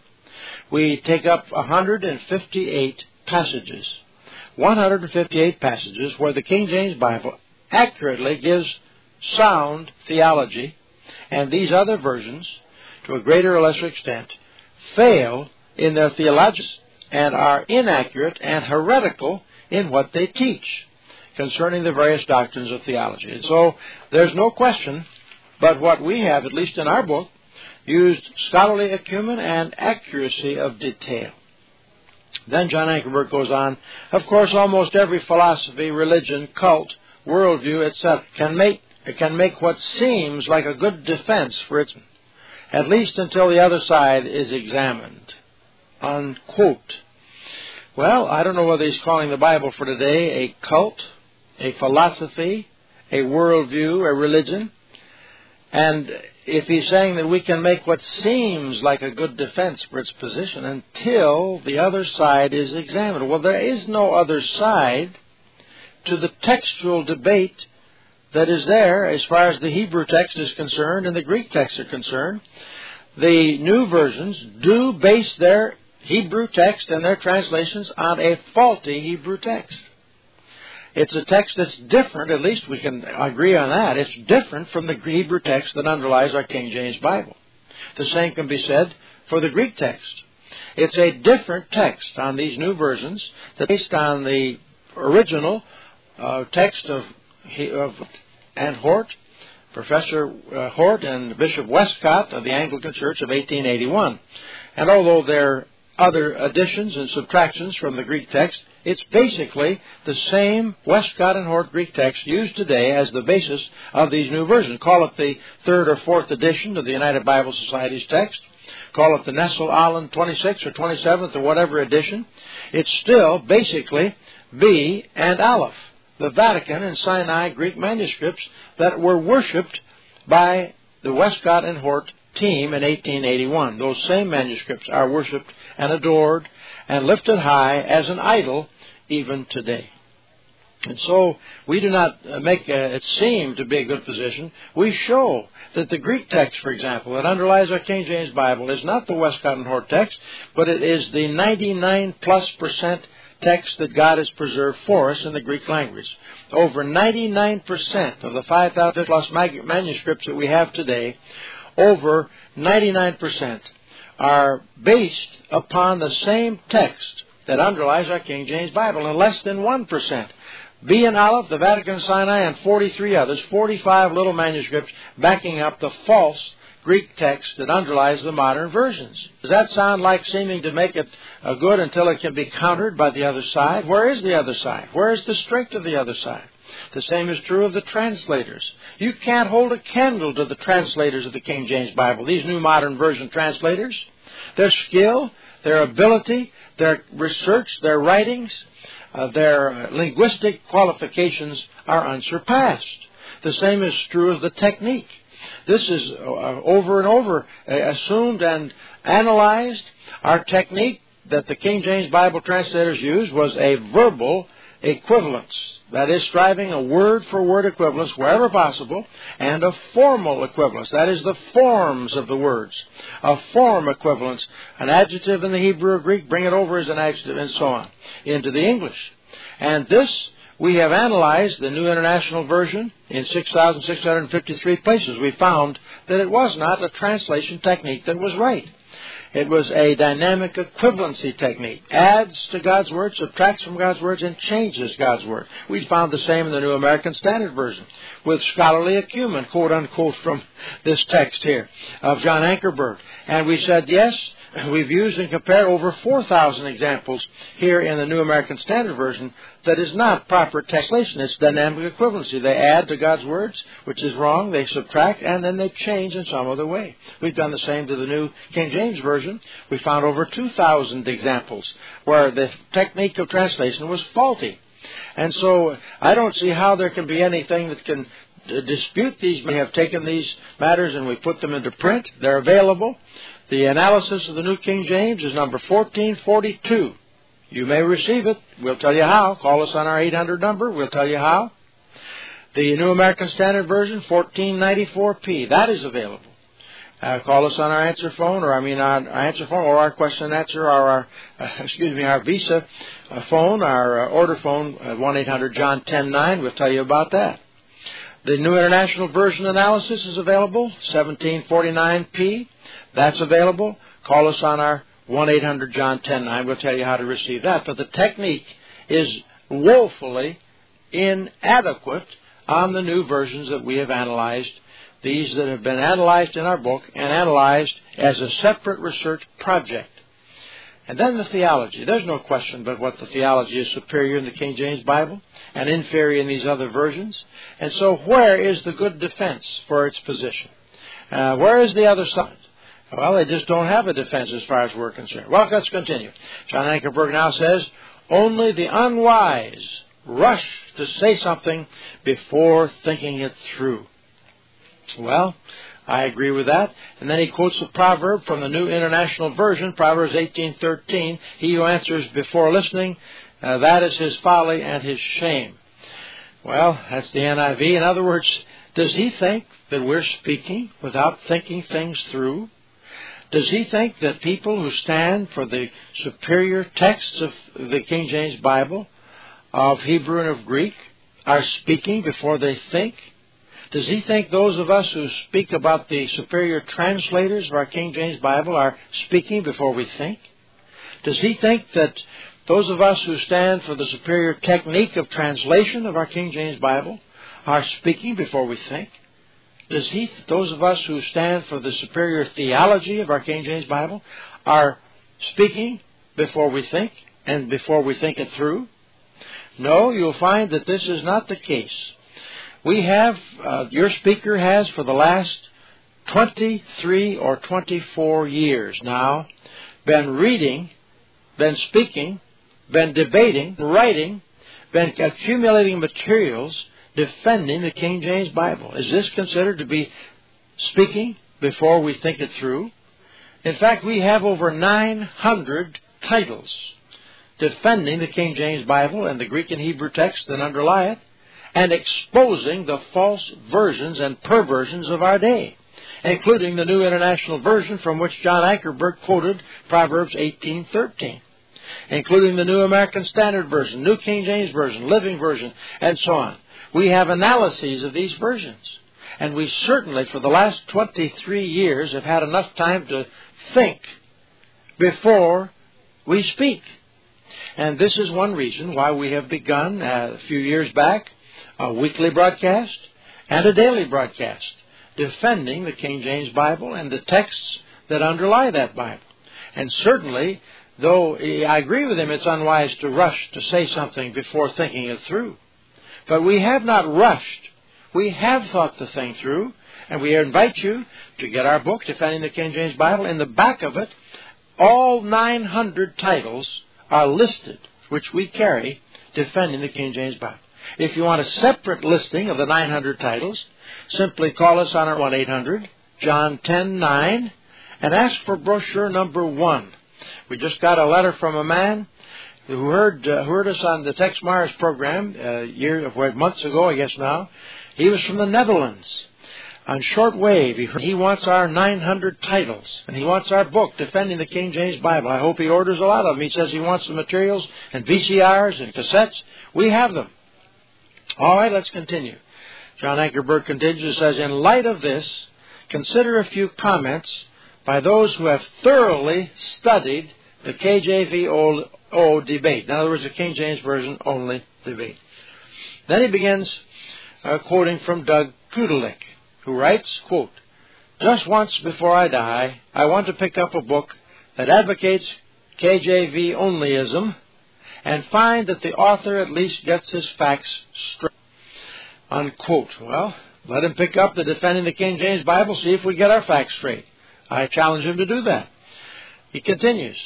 We take up one hundred fifty-eight passages. one hundred fifty-eight passages where the King James Bible accurately gives sound theology, and these other versions, to a greater or lesser extent, fail in their theology and are inaccurate and heretical in what they teach concerning the various doctrines of theology. And so there's no question but what we have, at least in our book, used scholarly acumen and accuracy of detail. Then John Ankerberg goes on, of course, almost every philosophy, religion, cult, worldview, et cetera can make can make what seems like a good defense for its, at least until the other side is examined. Unquote. Well, I don't know whether he's calling the Bible for today a cult, a philosophy, a worldview, a religion. And if he's saying that we can make what seems like a good defense for its position until the other side is examined. Well, there is no other side to the textual debate that is there as far as the Hebrew text is concerned and the Greek texts are concerned. The new versions do base their Hebrew text and their translations on a faulty Hebrew text. It's a text that's different, at least we can agree on that. It's different from the Hebrew text that underlies our King James Bible. The same can be said for the Greek text. It's a different text on these new versions that's based on the original uh, text of, of and Hort, Professor uh, Hort and Bishop Westcott of the Anglican Church of eighteen eighty-one. And although there are other additions and subtractions from the Greek text, it's basically the same Westcott and Hort Greek text used today as the basis of these new versions. Call it the third or fourth edition of the United Bible Society's text. Call it the Nestle-Aland twenty-sixth or twenty-seventh or whatever edition. It's still basically B and Aleph, the Vatican and Sinai Greek manuscripts that were worshipped by the Westcott and Hort team in eighteen eighty-one. Those same manuscripts are worshipped and adored and lifted high as an idol even today. And so we do not make it seem to be a good position. We show that the Greek text, for example, that underlies our King James Bible is not the Westcott and Hort text, but it is the ninety-nine plus percent text that God has preserved for us in the Greek language. Over ninety-nine percent of the five thousand plus manuscripts that we have today, over ninety-nine percent are based upon the same text that underlies our King James Bible, and less than one percent. B and Aleph, the Vatican, Sinai, and forty-three others, forty-five little manuscripts backing up the false Greek text that underlies the modern versions. Does that sound like seeming to make it uh, good until it can be countered by the other side? Where is the other side? Where is the strength of the other side? The same is true of the translators. You can't hold a candle to the translators of the King James Bible, these new modern version translators. Their skill, their ability, their research, their writings, uh, their uh, linguistic qualifications are unsurpassed. The same is true of the technique. This is uh, over and over uh, assumed and analyzed. Our technique that the King James Bible translators used was a verbal equivalence. That is, striving a word-for-word equivalence wherever possible, and a formal equivalence. That is, the forms of the words. A form equivalence. An adjective in the Hebrew or Greek, bring it over as an adjective, and so on, into the English. And this, we have analyzed the New International Version in six thousand six hundred fifty-three places. We found that it was not a translation technique that was right. It was a dynamic equivalency technique. Adds to God's Word, subtracts from God's words, and changes God's Word. We found the same in the New American Standard Version, with scholarly acumen, quote unquote, from this text here of John Ankerberg. And we said, yes, we've used and compared over four thousand examples here in the New American Standard Version that is not proper translation. It's dynamic equivalency. They add to God's words, which is wrong. They subtract, and then they change in some other way. We've done the same to the New King James Version. We found over two thousand examples where the technique of translation was faulty. And so I don't see how there can be anything that can dispute these. We have taken these matters and we put them into print. They're available. The analysis of the New King James is number fourteen forty-two. You may receive it. We'll tell you how. Call us on our eight hundred number. We'll tell you how. The New American Standard Version, fourteen ninety-four P. That is available. Uh, call us on our answer phone, or I mean our, our answer phone, or our question and answer, or our, uh, excuse me, our Visa uh, phone, our uh, order phone, uh, one eight hundred John ten nine. We'll tell you about that. The New International Version analysis is available, seventeen forty-nine P. That's available. Call us on our one eight hundred John ten nine. We'll tell you how to receive that. But the technique is woefully inadequate on the new versions that we have analyzed, these that have been analyzed in our book and analyzed as a separate research project. And then the theology. There's no question but what the theology is superior in the King James Bible and inferior in these other versions. And so where is the good defense for its position? Uh, where is the other side? Well, they just don't have a defense as far as we're concerned. Well, let's continue. John Ankerberg now says, only the unwise rush to say something before thinking it through. Well, I agree with that. And then he quotes the proverb from the New International Version, Proverbs eighteen thirteen. He who answers before listening, uh, that is his folly and his shame. Well, that's the N I V. In other words, does he think that we're speaking without thinking things through? Does he think that people who stand for the superior texts of the King James Bible, of Hebrew and of Greek, are speaking before they think? Does he think those of us who speak about the superior translators of our King James Bible are speaking before we think? Does he think that those of us who stand for the superior technique of translation of our King James Bible are speaking before we think? Does he, those of us who stand for the superior theology of our King James Bible are speaking before we think and before we think it through? No, you'll find that this is not the case. We have, uh, your speaker has for the last twenty-three or twenty-four years now been reading, been speaking, been debating, writing, been accumulating materials defending the King James Bible. Is this considered to be speaking before we think it through? In fact, we have over nine hundred titles defending the King James Bible and the Greek and Hebrew texts that underlie it, and exposing the false versions and perversions of our day, including the New International Version from which John Ankerberg quoted Proverbs eighteen thirteen, including the New American Standard Version, New King James Version, Living Version, and so on. We have analyses of these versions, and we certainly, for the last twenty-three years, have had enough time to think before we speak. And this is one reason why we have begun, uh, a few years back, a weekly broadcast and a daily broadcast defending the King James Bible and the texts that underlie that Bible. And certainly, though I agree with him, it's unwise to rush to say something before thinking it through. But we have not rushed. We have thought the thing through, and we invite you to get our book, Defending the King James Bible. In the back of it, all nine hundred titles are listed, which we carry, Defending the King James Bible. If you want a separate listing of the nine hundred titles, simply call us on our one eight hundred, John ten nine, and ask for brochure number one. We just got a letter from a man who heard uh, heard us on the Tex Myers program a uh, year, well, months ago, I guess now. He was from the Netherlands. On shortwave, he, he wants our nine hundred titles, and he wants our book, Defending the King James Bible. I hope he orders a lot of them. He says he wants the materials and V C Rs and cassettes. We have them. All right, let's continue. John Ankerberg continues and says, in light of this, consider a few comments by those who have thoroughly studied the K J V O debate. In other words, the King James Version only debate. Then he begins uh, quoting from Doug Kudelik, who writes, quote, just once before I die, I want to pick up a book that advocates K J V onlyism and find that the author at least gets his facts straight. Unquote. Well, let him pick up the Defending the King James Bible, see if we get our facts straight. I challenge him to do that. He continues,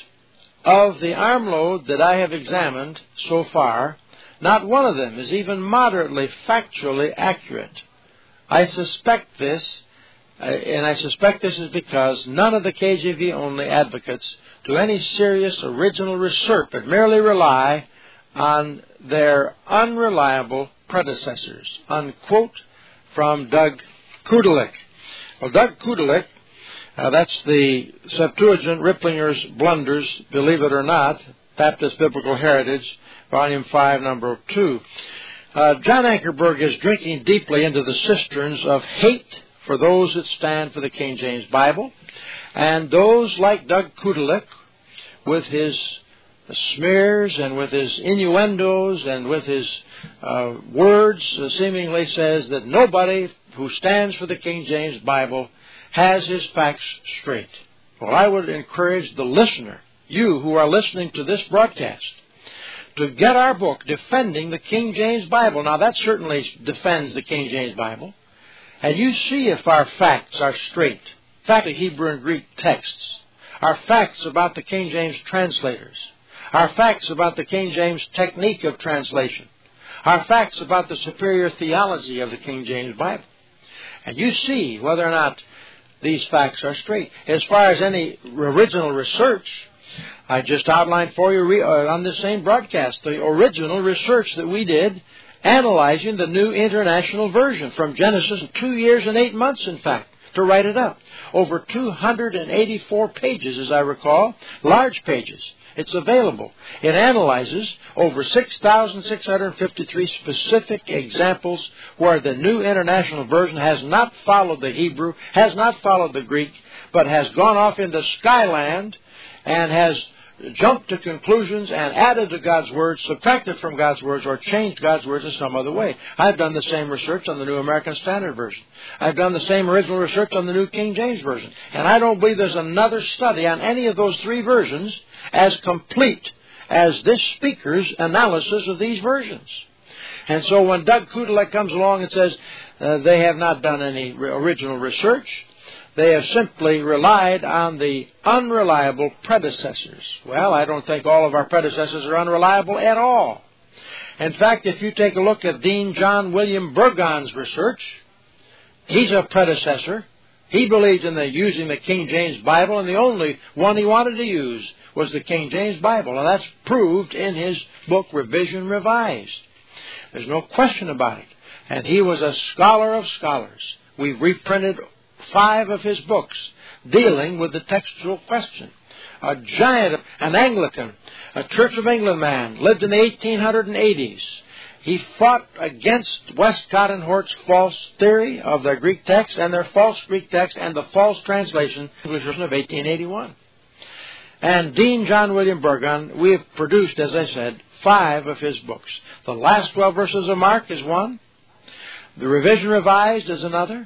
of the armload that I have examined so far, not one of them is even moderately factually accurate. I suspect this, and I suspect this is because none of the K J V only advocates do any serious original research, but merely rely on their unreliable predecessors. Unquote from Doug Kudelik. Well, Doug Kudelik, uh, that's the Septuagint Riplinger's Blunders, Believe It or Not, Baptist Biblical Heritage, Volume five, Number two. Uh, John Ankerberg is drinking deeply into the cisterns of hate for those that stand for the King James Bible, and those like Doug Kudelik, with his smears and with his innuendos and with his uh, words, uh, seemingly says that nobody who stands for the King James Bible has his facts straight. Well, I would encourage the listener, you who are listening to this broadcast, to get our book, Defending the King James Bible. Now, that certainly defends the King James Bible. And you see if our facts are straight. In fact, the Hebrew and Greek texts. Our facts about the King James translators. Our facts about the King James technique of translation. Our facts about the superior theology of the King James Bible. And you see whether or not these facts are straight. As far as any original research, I just outlined for you re- uh, on the same broadcast the original research that we did analyzing the New International Version from Genesis, two years and eight months, in fact, to write it up. Over two hundred eighty-four pages, as I recall, large pages. It's available. It analyzes over six thousand six hundred fifty-three specific examples where the New International Version has not followed the Hebrew, has not followed the Greek, but has gone off into Skyland and has jumped to conclusions and added to God's words, subtracted from God's words, or changed God's words in some other way. I've done the same research on the New American Standard Version. I've done the same original research on the New King James Version. And I don't believe there's another study on any of those three versions as complete as this speaker's analysis of these versions. And so when Doug Kudelek comes along and says uh, they have not done any original research, they have simply relied on the unreliable predecessors. Well, I don't think all of our predecessors are unreliable at all. In fact, if you take a look at Dean John William Burgon's research, he's a predecessor. He believed in the using the King James Bible, and the only one he wanted to use was the King James Bible. And that's proved in his book, Revision Revised. There's no question about it. And he was a scholar of scholars. We've reprinted five of his books dealing with the textual question. A giant, an Anglican, a Church of England man, lived in the eighteen eighties. He fought against Westcott and Hort's false theory of their Greek text and their false Greek text and the false translation of eighteen eighty-one. And Dean John William Burgon, we have produced, as I said, five of his books. The last twelve verses of Mark is one. The Revision Revised is another.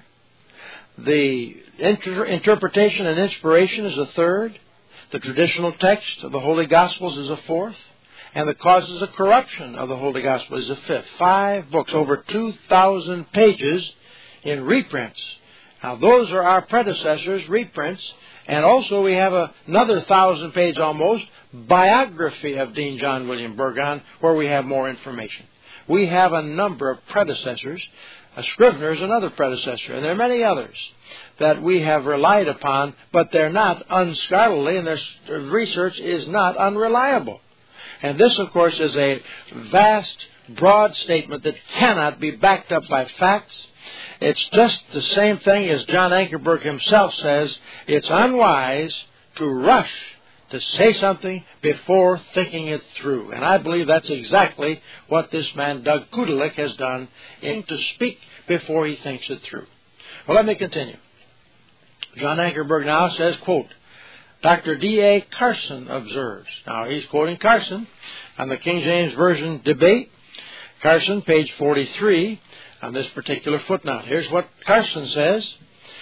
The inter- interpretation and inspiration is a third. The traditional text of the Holy Gospels is a fourth. And the causes of corruption of the Holy Gospel is a fifth. Five books, over two thousand pages in reprints. Now, those are our predecessors' reprints. And also we have a, another thousand page almost biography of Dean John William Burgon, where we have more information. We have a number of predecessors. A Scrivener is another predecessor, and there are many others that we have relied upon, but they're not unscholarly, and their research is not unreliable. And this, of course, is a vast, broad statement that cannot be backed up by facts. It's just the same thing as John Ankerberg himself says. It's unwise to rush to say something before thinking it through. And I believe that's exactly what this man, Doug Kudelek, has done, in to speak before he thinks it through. Well, let me continue. John Ankerberg now says, quote, Doctor D A Carson observes. Now, he's quoting Carson on the King James Version debate. Carson, page forty-three, on this particular footnote. Here's what Carson says.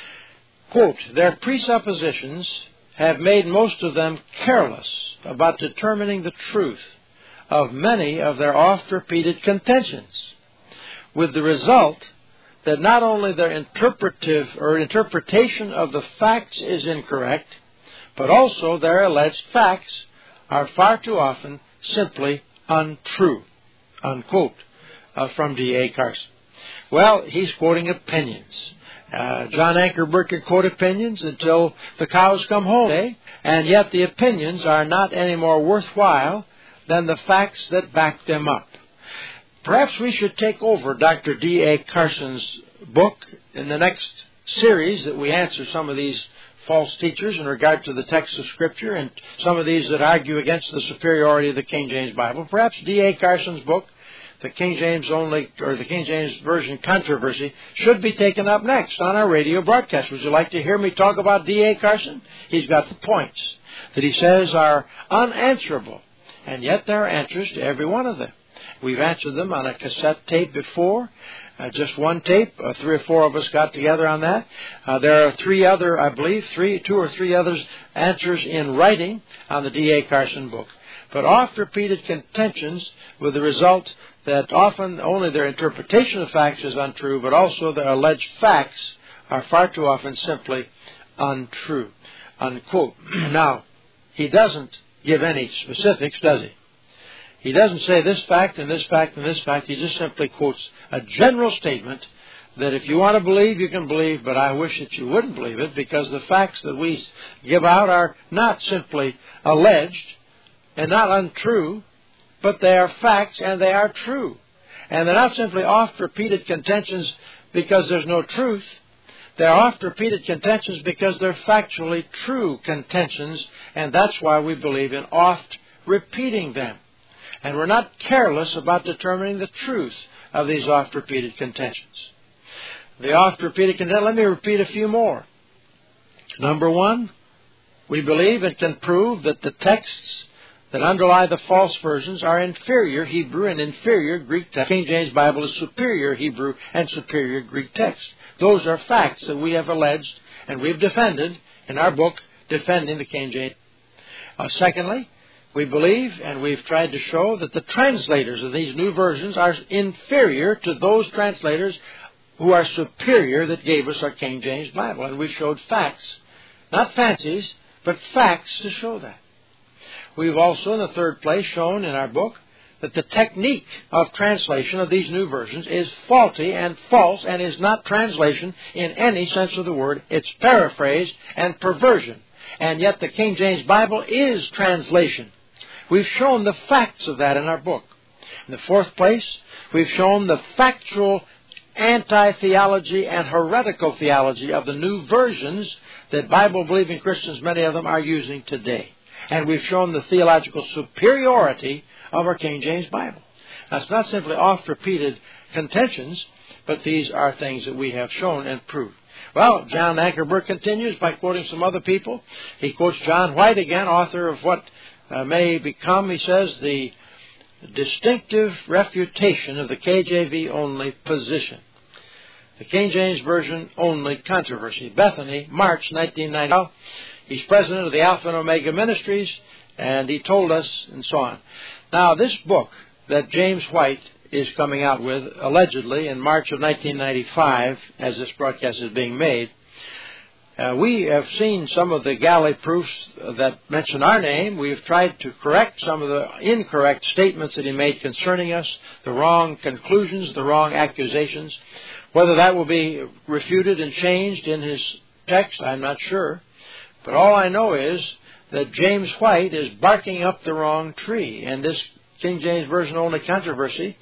Quote, their presuppositions have made most of them careless about determining the truth of many of their oft-repeated contentions, with the result that not only their interpretive or interpretation of the facts is incorrect, but also their alleged facts are far too often simply untrue. Unquote, uh, from D A Carson. Well, he's quoting opinions. Uh, John Ankerberg can quote opinions until the cows come home, eh? And yet the opinions are not any more worthwhile than the facts that back them up. Perhaps we should take over Doctor D A Carson's book in the next series that we answer some of these false teachers in regard to the text of Scripture and some of these that argue against the superiority of the King James Bible. Perhaps D A Carson's book, the King James only, or the King James Version Controversy, should be taken up next on our radio broadcast. Would you like to hear me talk about D A Carson? He's got the points that he says are unanswerable, and yet there are answers to every one of them. We've answered them on a cassette tape before, uh, just one tape. Uh, three or four of us got together on that. Uh, there are three other, I believe, three, two or three others answers in writing on the D A Carson book. But oft-repeated contentions with the result that often only their interpretation of facts is untrue, but also their alleged facts are far too often simply untrue. Unquote. Now, he doesn't give any specifics, does he? He doesn't say this fact and this fact and this fact. He just simply quotes a general statement that if you want to believe, you can believe, but I wish that you wouldn't believe it, because the facts that we give out are not simply alleged and not untrue, but they are facts and they are true. And they're not simply oft-repeated contentions because there's no truth, They're oft-repeated contentions because they're factually true contentions, and that's why we believe in oft-repeating them. And we're not careless about determining the truth of these oft-repeated contentions. The oft-repeated contention, let me repeat a few more. Number one, we believe and can prove that the texts that underlie the false versions are inferior Hebrew and inferior Greek text. King James Bible is superior Hebrew and superior Greek text. Those are facts that we have alleged and we've defended in our book, Defending the King James. Uh, secondly, we believe and we've tried to show that the translators of these new versions are inferior to those translators who are superior that gave us our King James Bible. And we showed facts, not fancies, but facts to show that. We've also, in the third place, shown in our book that the technique of translation of these new versions is faulty and false and is not translation in any sense of the word. It's paraphrase and perversion. And yet the King James Bible is translation. We've shown the facts of that in our book. In the fourth place, we've shown the factual anti-theology and heretical theology of the new versions that Bible-believing Christians, many of them, are using today. And we've shown the theological superiority of our King James Bible. Now, it's not simply oft-repeated contentions, but these are things that we have shown and proved. Well, John Ankerberg continues by quoting some other people. He quotes John White again, author of what uh, may become, he says, the distinctive refutation of the K J V only position. The King James Version only controversy. Bethany, March nineteen ninety. He's president of the Alpha and Omega Ministries, and he told us, and so on. Now, this book that James White is coming out with, allegedly, in March of nineteen ninety-five, as this broadcast is being made, uh, we have seen some of the galley proofs that mention our name. We've tried to correct some of the incorrect statements that he made concerning us, the wrong conclusions, the wrong accusations. Whether that will be refuted and changed in his text, I'm not sure. But all I know is that James White is barking up the wrong tree. And this King James Version only controversy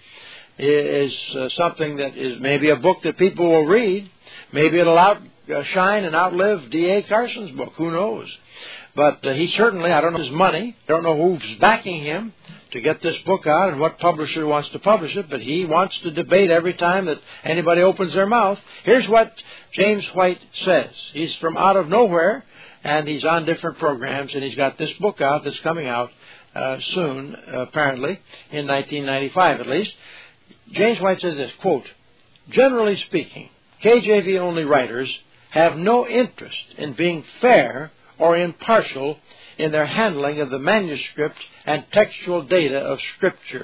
is uh, something that is maybe a book that people will read. Maybe it'll outshine and outlive D A Carson's book. Who knows? But uh, he certainly, I don't know his money, don't know who's backing him to get this book out and what publisher wants to publish it, but he wants to debate every time that anybody opens their mouth. Here's what James White says. He's from out of nowhere, and he's on different programs, and he's got this book out that's coming out uh, soon, uh, apparently, in nineteen ninety-five at least. James White says this, quote, "Generally speaking, K J V-only writers have no interest in being fair or impartial in their handling of the manuscript and textual data of Scripture.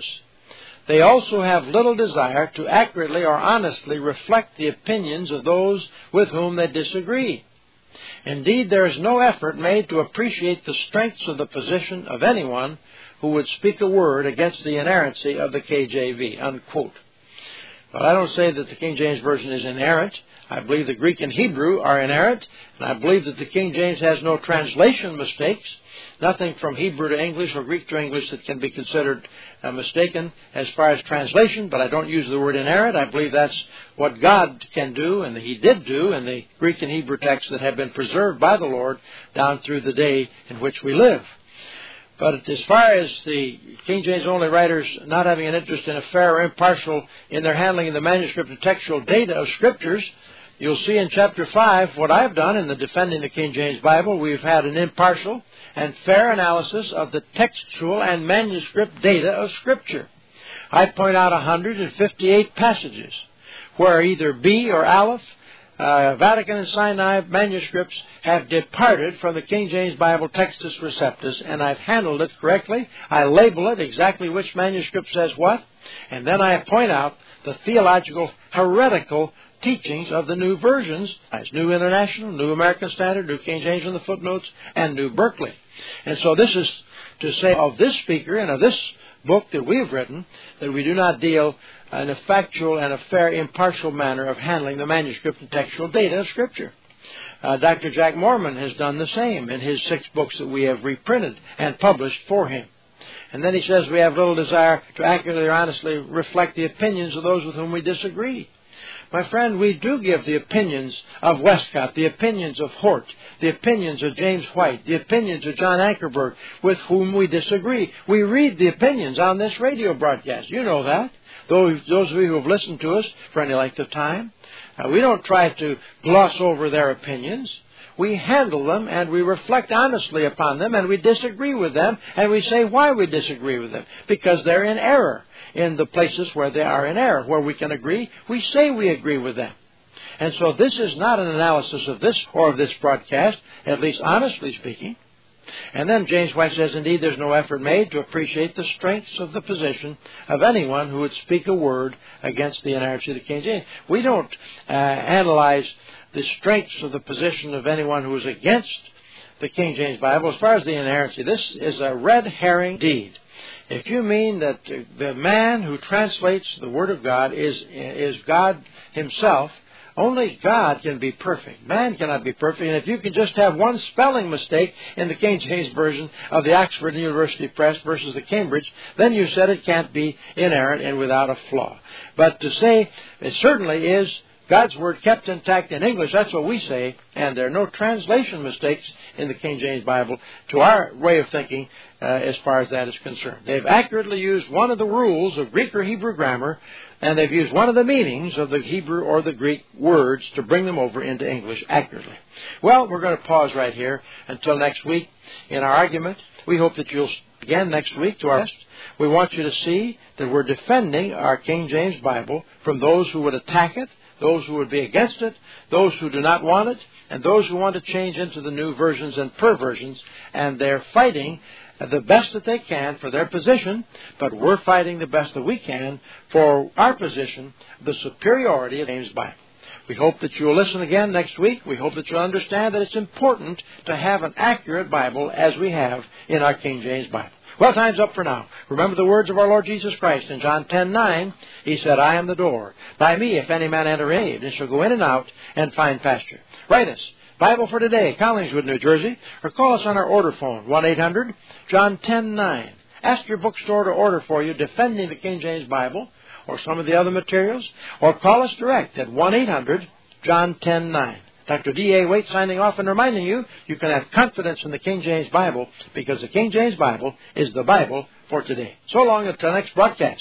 They also have little desire to accurately or honestly reflect the opinions of those with whom they disagree. Indeed, there is no effort made to appreciate the strengths of the position of anyone who would speak a word against the inerrancy of the K J V," unquote. But I don't say that the King James Version is inerrant. I believe the Greek and Hebrew are inerrant, and I believe that the King James has no translation mistakes, nothing from Hebrew to English or Greek to English that can be considered uh, mistaken as far as translation, but I don't use the word inerrant. I believe that's what God can do, and He did do in the Greek and Hebrew texts that have been preserved by the Lord down through the day in which we live. But as far as the King James only writers not having an interest in a fair or impartial in their handling of the manuscript and textual data of Scriptures, you'll see in chapter five what I've done in the Defending the King James Bible. We've had an impartial and fair analysis of the textual and manuscript data of Scripture. I point out one hundred fifty-eight passages where either B or Aleph, uh, Vatican and Sinai manuscripts have departed from the King James Bible Textus Receptus, and I've handled it correctly. I label it exactly which manuscript says what, and then I point out the theological heretical teachings of the new versions, as New International, New American Standard, New King James in the footnotes, and New Berkeley. And so this is to say of this speaker and of this book that we have written that we do not deal in a factual and a fair, impartial manner of handling the manuscript and textual data of Scripture. Uh, Doctor Jack Mormon has done the same in his six books that we have reprinted and published for him. And then he says we have little desire to accurately or honestly reflect the opinions of those with whom we disagree. My friend, we do give the opinions of Westcott, the opinions of Hort, the opinions of James White, the opinions of John Ankerberg, with whom we disagree. We read the opinions on this radio broadcast. You know that. Those, those of you who have listened to us for any length of time. Uh, we don't try to gloss over their opinions. We handle them and we reflect honestly upon them and we disagree with them and we say why we disagree with them. Because they're in error in the places where they are in error. Where we can agree, we say we agree with them. And so this is not an analysis of this or of this broadcast, at least honestly speaking. And then James White says, indeed, there's no effort made to appreciate the strengths of the position of anyone who would speak a word against the inerrancy of the King James. We don't uh, analyze the strengths of the position of anyone who is against the King James Bible as far as the inerrancy. This is a red herring deed. If you mean that the man who translates the Word of God is, is God Himself, only God can be perfect. Man cannot be perfect. And if you can just have one spelling mistake in the King James Version of the Oxford University Press versus the Cambridge, then you said it can't be inerrant and without a flaw. But to say it certainly is God's Word kept intact in English, that's what we say, and there are no translation mistakes in the King James Bible to our way of thinking uh, as far as that is concerned. They've accurately used one of the rules of Greek or Hebrew grammar, and they've used one of the meanings of the Hebrew or the Greek words to bring them over into English accurately. Well, we're going to pause right here until next week in our argument. We hope that you'll again next week to our best. We want you to see that we're defending our King James Bible from those who would attack it, those who would be against it, those who do not want it, and those who want to change into the new versions and perversions. And they're fighting the best that they can for their position, but we're fighting the best that we can for our position, the superiority of the James Bible. We hope that you'll listen again next week. We hope that you'll understand that it's important to have an accurate Bible as we have in our King James Bible. Well, time's up for now. Remember the words of our Lord Jesus Christ in John ten nine. He said, I am the door. By me, if any man enter in, and shall go in and out and find pasture. Write us, Bible for Today, Collingswood, New Jersey, or call us on our order phone, one eight hundred John ten nine. Ask your bookstore to order for you Defending the King James Bible, or some of the other materials, or call us direct at one eight hundred John ten nine. Doctor D A Waite signing off and reminding you, you can have confidence in the King James Bible because the King James Bible is the Bible for today. So long until next broadcast.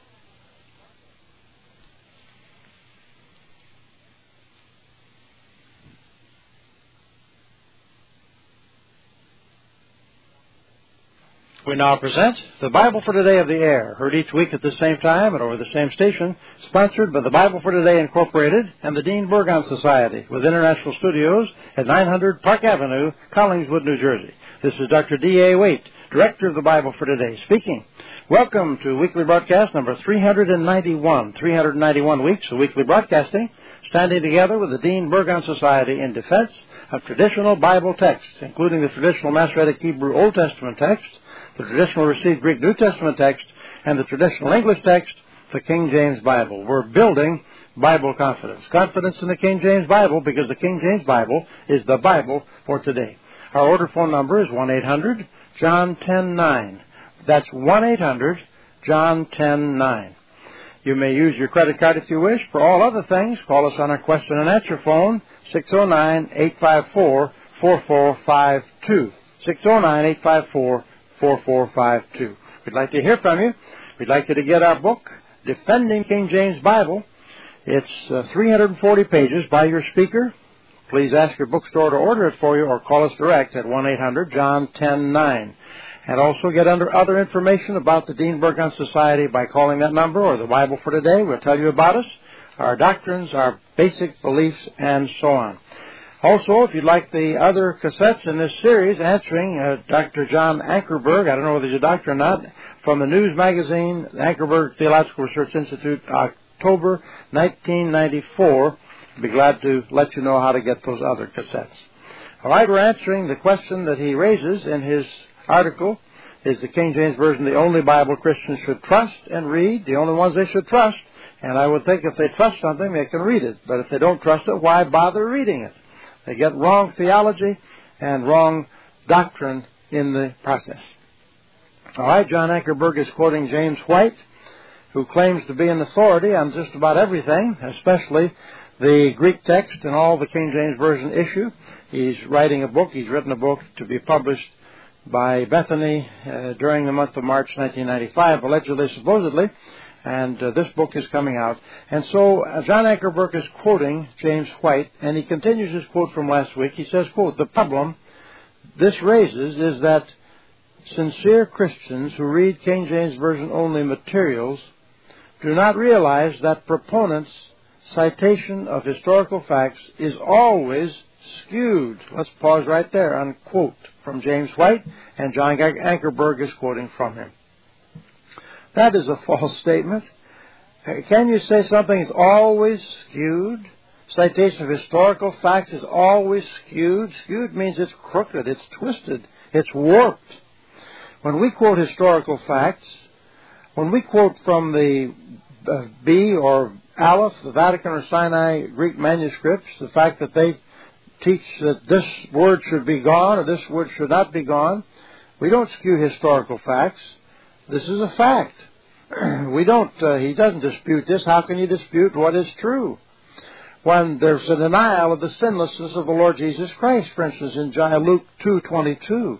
We now present the Bible for Today of the Air, heard each week at the same time and over the same station, sponsored by the Bible for Today Incorporated and the Dean Burgon Society, with international studios at nine hundred Park Avenue, Collingswood, New Jersey. This is Doctor D A Waite, Director of the Bible for Today, speaking. Welcome to weekly broadcast number three hundred ninety-one, three hundred ninety-one weeks of weekly broadcasting, standing together with the Dean Burgon Society in defense of traditional Bible texts, including the traditional Masoretic Hebrew Old Testament text, the traditional received Greek New Testament text, and the traditional English text, the King James Bible. We're building Bible confidence. Confidence in the King James Bible because the King James Bible is the Bible for today. Our order phone number is one eight hundred John ten nine. That's one eight hundred John ten nine. You may use your credit card if you wish. For all other things, call us on our question and answer phone, six oh nine, eight five four, four four five two. six oh nine, eight five four, four four five two. We'd like to hear from you. We'd like you to get our book, Defending King James Bible. It's uh, three hundred forty pages by your speaker. Please ask your bookstore to order it for you or call us direct at one eight hundred John ten nine. And also get under other information about the Dean Burgon Society by calling that number or the Bible for Today. We'll tell you about us, our doctrines, our basic beliefs, and so on. Also, if you'd like the other cassettes in this series answering uh, Doctor John Ankerberg, I don't know whether he's a doctor or not, from the News Magazine, the Ankerberg Theological Research Institute, October nineteen ninety-four. I'd be glad to let you know how to get those other cassettes. All right, we're answering the question that he raises in his article. Is the King James Version the only Bible Christians should trust and read, the only ones they should trust? And I would think if they trust something, they can read it. But if they don't trust it, why bother reading it? They get wrong theology and wrong doctrine in the process. All right, John Ankerberg is quoting James White, who claims to be an authority on just about everything, especially the Greek text and all the King James Version issue. He's writing a book. He's written a book to be published by Bethany uh, during the month of March nineteen ninety-five, allegedly, supposedly, and uh, this book is coming out. And so uh, John Ankerberg is quoting James White, and he continues his quote from last week. He says, quote, "The problem this raises is that sincere Christians who read King James Version only materials do not realize that proponents' citation of historical facts is always skewed." Let's pause right there, unquote, from James White, and John Ankerberg is quoting from him. That is a false statement. Can you say something is always skewed? Citation of historical facts is always skewed. Skewed means it's crooked, it's twisted, it's warped. When we quote historical facts, when we quote from the uh, B or Aleph, the Vatican or Sinai Greek manuscripts, the fact that they teach that this word should be gone or this word should not be gone, we don't skew historical facts. This is a fact. We don't, uh, he doesn't dispute this. How can you dispute what is true? When there's a denial of the sinlessness of the Lord Jesus Christ, for instance, in John, Luke two twenty-two.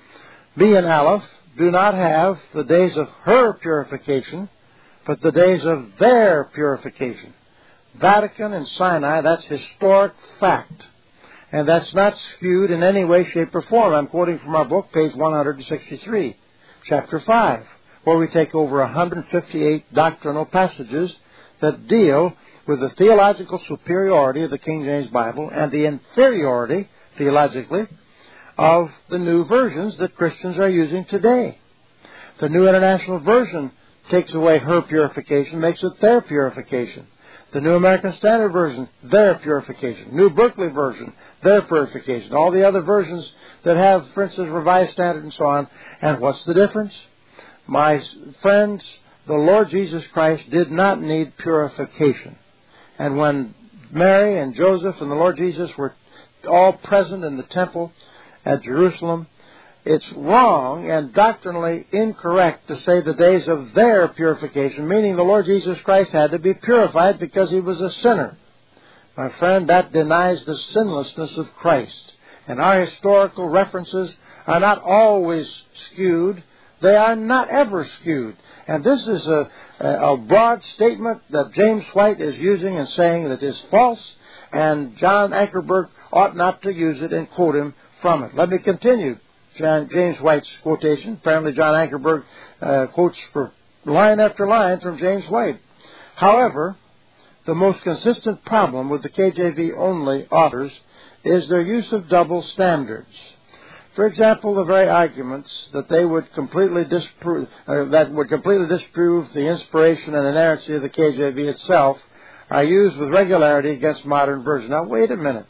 B and Aleph do not have the days of her purification, but the days of their purification. Vatican and Sinai, that's historic fact. And that's not skewed in any way, shape, or form. I'm quoting from our book, page one hundred sixty-three, chapter five, where we take over one hundred fifty-eight doctrinal passages that deal with the theological superiority of the King James Bible and the inferiority, theologically, of the new versions that Christians are using today. The New International Version takes away her purification, makes it their purification. The New American Standard Version, their purification. New Berkeley Version, their purification. All the other versions that have, for instance, Revised Standard and so on. And what's the difference? My friends, the Lord Jesus Christ did not need purification. And when Mary and Joseph and the Lord Jesus were all present in the temple at Jerusalem, it's wrong and doctrinally incorrect to say the days of their purification, meaning the Lord Jesus Christ had to be purified because he was a sinner. My friend, that denies the sinlessness of Christ. And our historical references are not always skewed. They are not ever skewed. And this is a, a broad statement that James White is using and saying that is false, and John Ankerberg ought not to use it and quote him from it. Let me continue John, James White's quotation. Apparently John Ankerberg uh, quotes for line after line from James White. However, the most consistent problem with the K J V only authors is their use of double standards. For example, the very arguments that they would completely disprove, uh, that would completely disprove the inspiration and inerrancy of the K J V itself are used with regularity against modern versions. Now, wait a minute.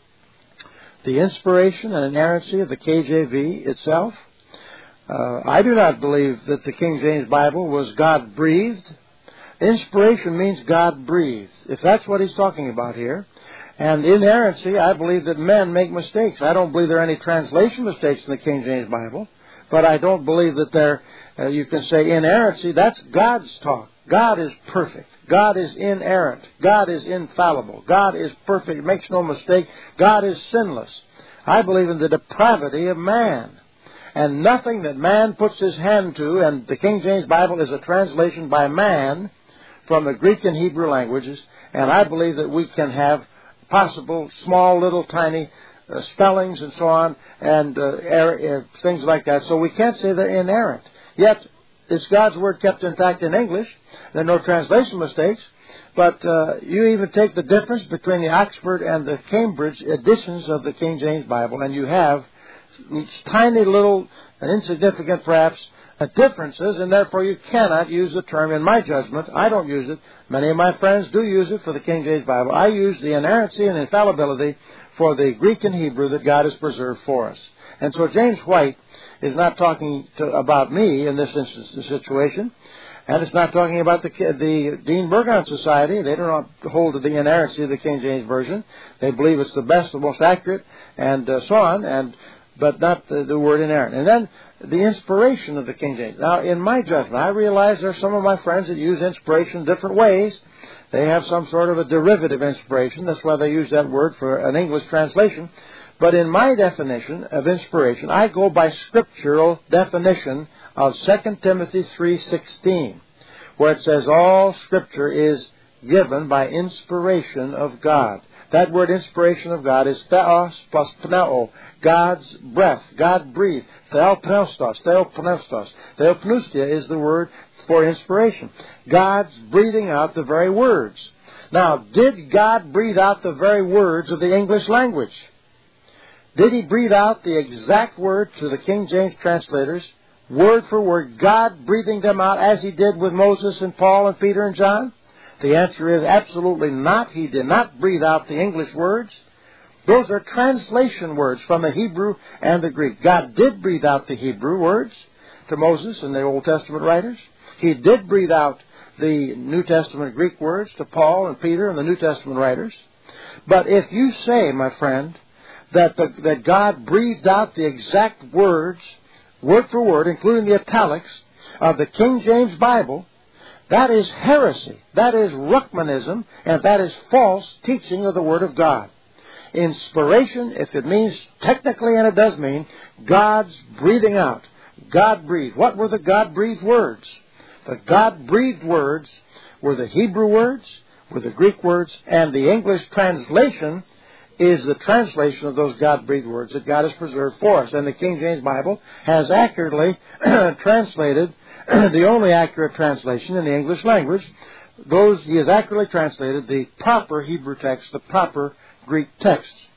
The inspiration and inerrancy of the K J V itself? Uh, I do not believe that the King James Bible was God-breathed. Inspiration means God-breathed, if that's what he's talking about here. And inerrancy, I believe that men make mistakes. I don't believe there are any translation mistakes in the King James Bible, but I don't believe that there, uh, you can say inerrancy, that's God's talk. God is perfect. God is inerrant. God is infallible. God is perfect, makes no mistake. God is sinless. I believe in the depravity of man. And nothing that man puts his hand to, and the King James Bible is a translation by man from the Greek and Hebrew languages, and I believe that we can have possible small, little, tiny uh, spellings and so on, and uh, er- uh, things like that. So we can't say they're inerrant. Yet, it's God's Word kept intact in English. There are no translation mistakes. But uh, you even take the difference between the Oxford and the Cambridge editions of the King James Bible, and you have tiny little, insignificant perhaps, uh, differences, and therefore you cannot use the term, in my judgment. I don't use it. Many of my friends do use it for the King James Bible. I use the inerrancy and infallibility for the Greek and Hebrew that God has preserved for us. And so James White is not talking to, about me in this instance, this situation, and it's not talking about the, the Dean Burgon Society. They do not hold to the inerrancy of the King James Version. They believe it's the best, the most accurate, and uh, so on. And but not the, the word inerrant. And then the inspiration of the King James. Now, in my judgment, I realize there are some of my friends that use inspiration different ways. They have some sort of a derivative inspiration. That's why they use that word for an English translation. But in my definition of inspiration, I go by scriptural definition of Second Timothy three sixteen, where it says all Scripture is given by inspiration of God. That word inspiration of God is theos plus pneo, God's breath, God breathed. Theopneustos, theopneustos. Theopneustia is the word for inspiration. God's breathing out the very words. Now, did God breathe out the very words of the English language? Did He breathe out the exact word to the King James translators, word for word, God breathing them out as He did with Moses and Paul and Peter and John? The answer is absolutely not. He did not breathe out the English words. Those are translation words from the Hebrew and the Greek. God did breathe out the Hebrew words to Moses and the Old Testament writers. He did breathe out the New Testament Greek words to Paul and Peter and the New Testament writers. But if you say, my friend, that the, that God breathed out the exact words, word for word, including the italics, of the King James Bible, that is heresy. That is Ruckmanism, and that is false teaching of the Word of God. Inspiration, if it means technically, and it does mean, God's breathing out. God breathed. What were the God-breathed words? The God-breathed words were the Hebrew words, were the Greek words, and the English translation is the translation of those God-breathed words that God has preserved for us. And the King James Bible has accurately translated, the only accurate translation in the English language, those he has accurately translated the proper Hebrew text, the proper Greek texts.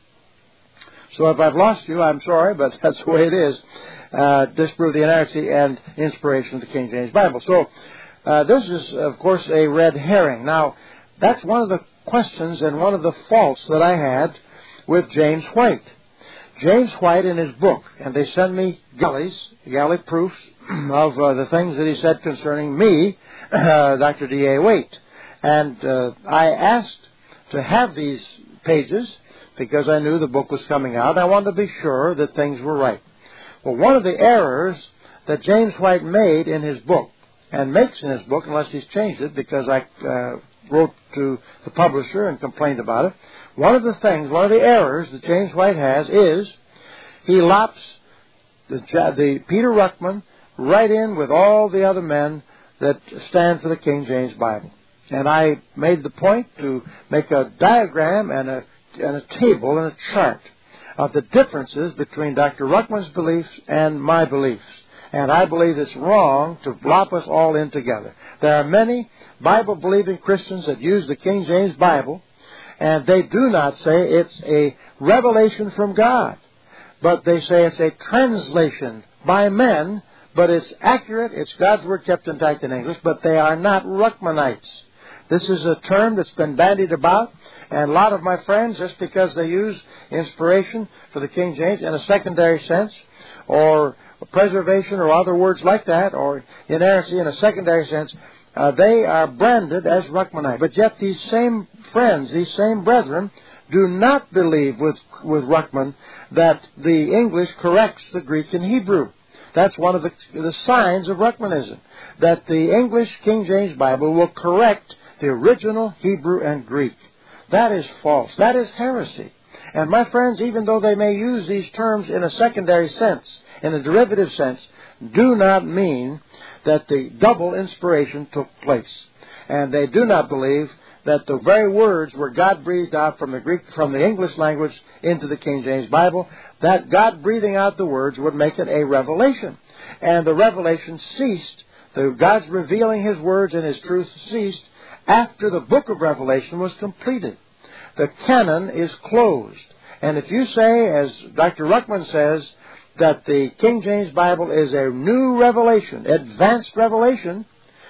So if I've lost you, I'm sorry, but that's the way it is. Uh, disprove the inerrancy and inspiration of the King James Bible. So uh, this is, of course, a red herring. Now, that's one of the questions and one of the faults that I had with James White. James White in his book, and they send me galleys, galley proofs of uh, the things that he said concerning me, uh, Doctor D A Waite. And uh, I asked to have these pages because I knew the book was coming out. I wanted to be sure that things were right. Well, one of the errors that James White made in his book, and makes in his book, unless he's changed it, because I uh, wrote to the publisher and complained about it, one of the things, one of the errors that James White has is he lops the, the Peter Ruckman right in with all the other men that stand for the King James Bible. And I made the point to make a diagram and a, and a table and a chart of the differences between Doctor Ruckman's beliefs and my beliefs. And I believe it's wrong to lop us all in together. There are many Bible-believing Christians that use the King James Bible, and they do not say it's a revelation from God, but they say it's a translation by men, but it's accurate, it's God's Word kept intact in English, but they are not Ruckmanites. This is a term that's been bandied about, and a lot of my friends, just because they use inspiration for the King James in a secondary sense, or preservation or other words like that, or inerrancy in a secondary sense, uh, they are branded as Ruckmanite. But yet these same friends, these same brethren, do not believe with, with Ruckman that the English corrects the Greek and Hebrew. That's one of the, the signs of Ruckmanism, that the English King James Bible will correct the original Hebrew and Greek. That is false. That is heresy. And my friends, even though they may use these terms in a secondary sense, in a derivative sense, do not mean that the double inspiration took place. And they do not believe that the very words were God breathed out from the Greek, from the English language into the King James Bible, that God breathing out the words would make it a revelation. And the revelation ceased, the God's revealing His words and His truth ceased after the book of Revelation was completed. The canon is closed. And if you say, as Doctor Ruckman says, that the King James Bible is a new revelation, advanced revelation,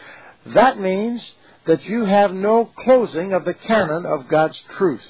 that means that you have no closing of the canon of God's truth.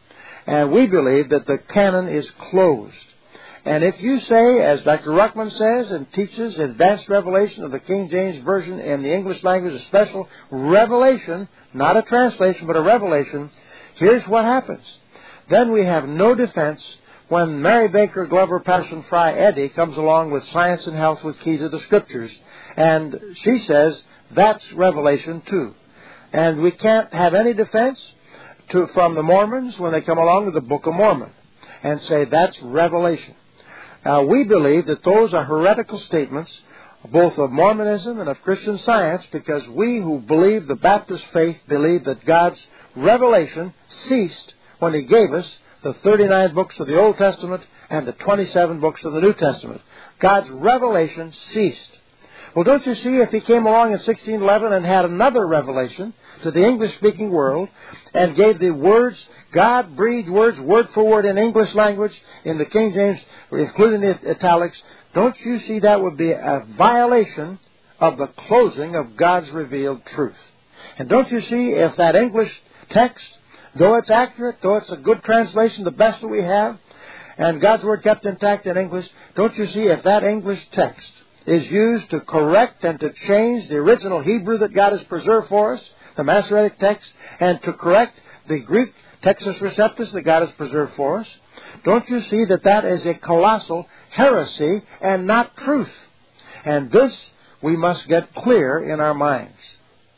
And we believe that the canon is closed. And if you say, as Doctor Ruckman says and teaches, advanced revelation of the King James Version in the English language, a special revelation, not a translation, but a revelation, here's what happens. Then we have no defense when Mary Baker Glover Patterson Fry Eddy comes along with Science and Health with Key to the Scriptures, and she says that's revelation too. And we can't have any defense to, from the Mormons when they come along with the Book of Mormon and say that's revelation. Uh, we believe that those are heretical statements, both of Mormonism and of Christian Science, because we who believe the Baptist faith believe that God's revelation ceased when He gave us the thirty-nine books of the Old Testament and the twenty-seven books of the New Testament. God's revelation ceased. Well, don't you see, if He came along in sixteen eleven and had another revelation to the English-speaking world and gave the words, God-breathed words, word for word in English language, in the King James, including the italics, don't you see that would be a violation of the closing of God's revealed truth? And don't you see, if that English text, though it's accurate, though it's a good translation, the best that we have, and God's Word kept intact in English, don't you see, if that English text is used to correct and to change the original Hebrew that God has preserved for us, the Masoretic text, and to correct the Greek Textus Receptus that God has preserved for us, don't you see that that is a colossal heresy and not truth? And this we must get clear in our minds.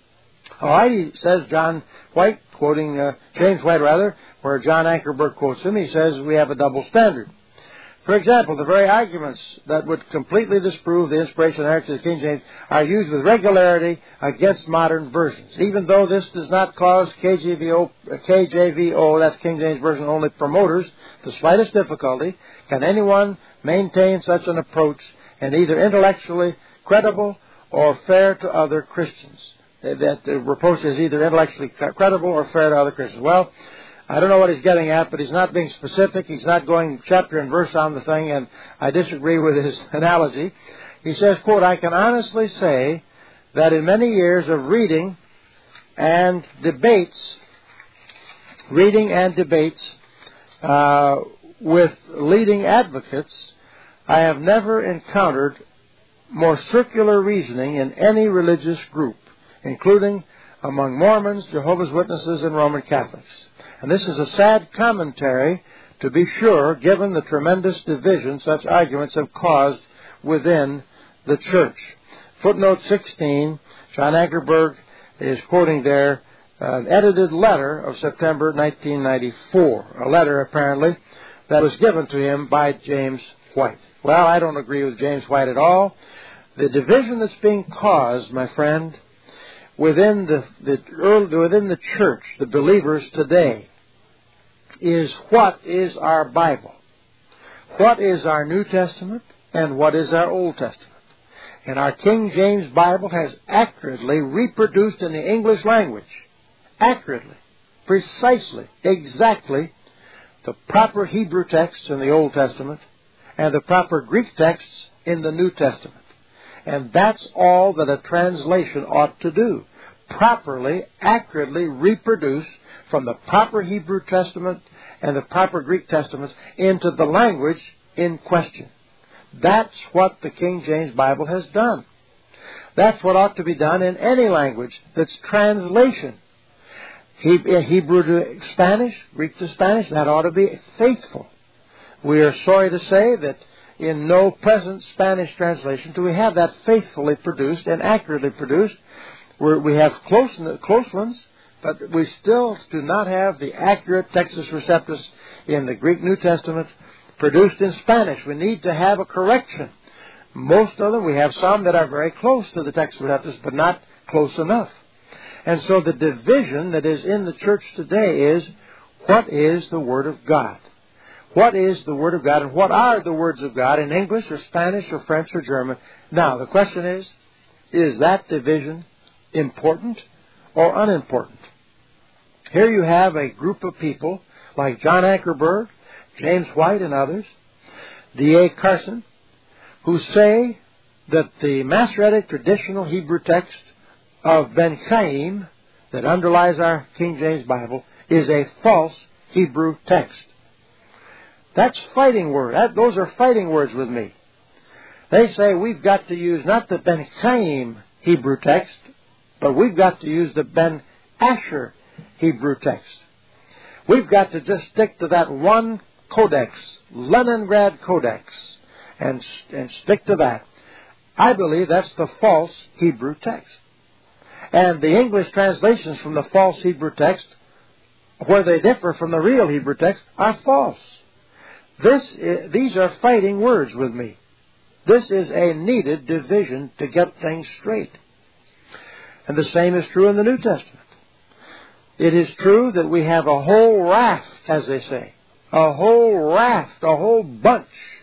All right, he says, John White, quoting uh, James White rather, where John Ankerberg quotes him, he says we have a double standard. For example, the very arguments that would completely disprove the inspiration and inerrancy of the King James are used with regularity against modern versions. Even though this does not cause K J V O, K J V O, that's King James Version only promoters, the slightest difficulty, can anyone maintain such an approach and either intellectually credible or fair to other Christians? That the reproach is either intellectually credible or fair to other Christians. Well, I don't know what he's getting at, but he's not being specific. He's not going chapter and verse on the thing, and I disagree with his analogy. He says, quote, I can honestly say that in many years of reading and debates, reading and debates uh, with leading advocates, I have never encountered more circular reasoning in any religious group, including among Mormons, Jehovah's Witnesses, and Roman Catholics. And this is a sad commentary, to be sure, given the tremendous division such arguments have caused within the church. Footnote sixteen, John Ankerberg is quoting there an edited letter of September nineteen ninety-four, a letter apparently that was given to him by James White. Well, I don't agree with James White at all. The division that's being caused, my friend, within the, the early, within the church, the believers today, is what is our Bible? What is our New Testament? And what is our Old Testament? And our King James Bible has accurately reproduced in the English language, accurately, precisely, exactly, the proper Hebrew texts in the Old Testament and the proper Greek texts in the New Testament. And that's all that a translation ought to do. Properly, accurately reproduce from the proper Hebrew Testament and the proper Greek Testaments into the language in question. That's what the King James Bible has done. That's what ought to be done in any language that's translation. Hebrew to Spanish, Greek to Spanish, that ought to be faithful. We are sorry to say that in no present Spanish translation do we have that faithfully produced and accurately produced. We're, we have close, close ones, but we still do not have the accurate Textus Receptus in the Greek New Testament produced in Spanish. We need to have a correction. Most of them, we have some that are very close to the Textus Receptus, but not close enough. And so the division that is in the church today is, what is the Word of God? What is the Word of God, and what are the words of God in English or Spanish or French or German? Now, the question is, is that division important or unimportant? Here you have a group of people like John Ankerberg, James White, and others, D A Carson, who say that the Masoretic traditional Hebrew text of Ben Chaim that underlies our King James Bible is a false Hebrew text. That's fighting word. That, those are fighting words with me. They say we've got to use not the Ben Chaim Hebrew text, but we've got to use the Ben Asher Hebrew text. We've got to just stick to that one Codex, Leningrad Codex, and, and stick to that. I believe that's the false Hebrew text. And the English translations from the false Hebrew text, where they differ from the real Hebrew text, are false. This is, these are fighting words with me. This is a needed division to get things straight. And the same is true in the New Testament. It is true that we have a whole raft, as they say, a whole raft, a whole bunch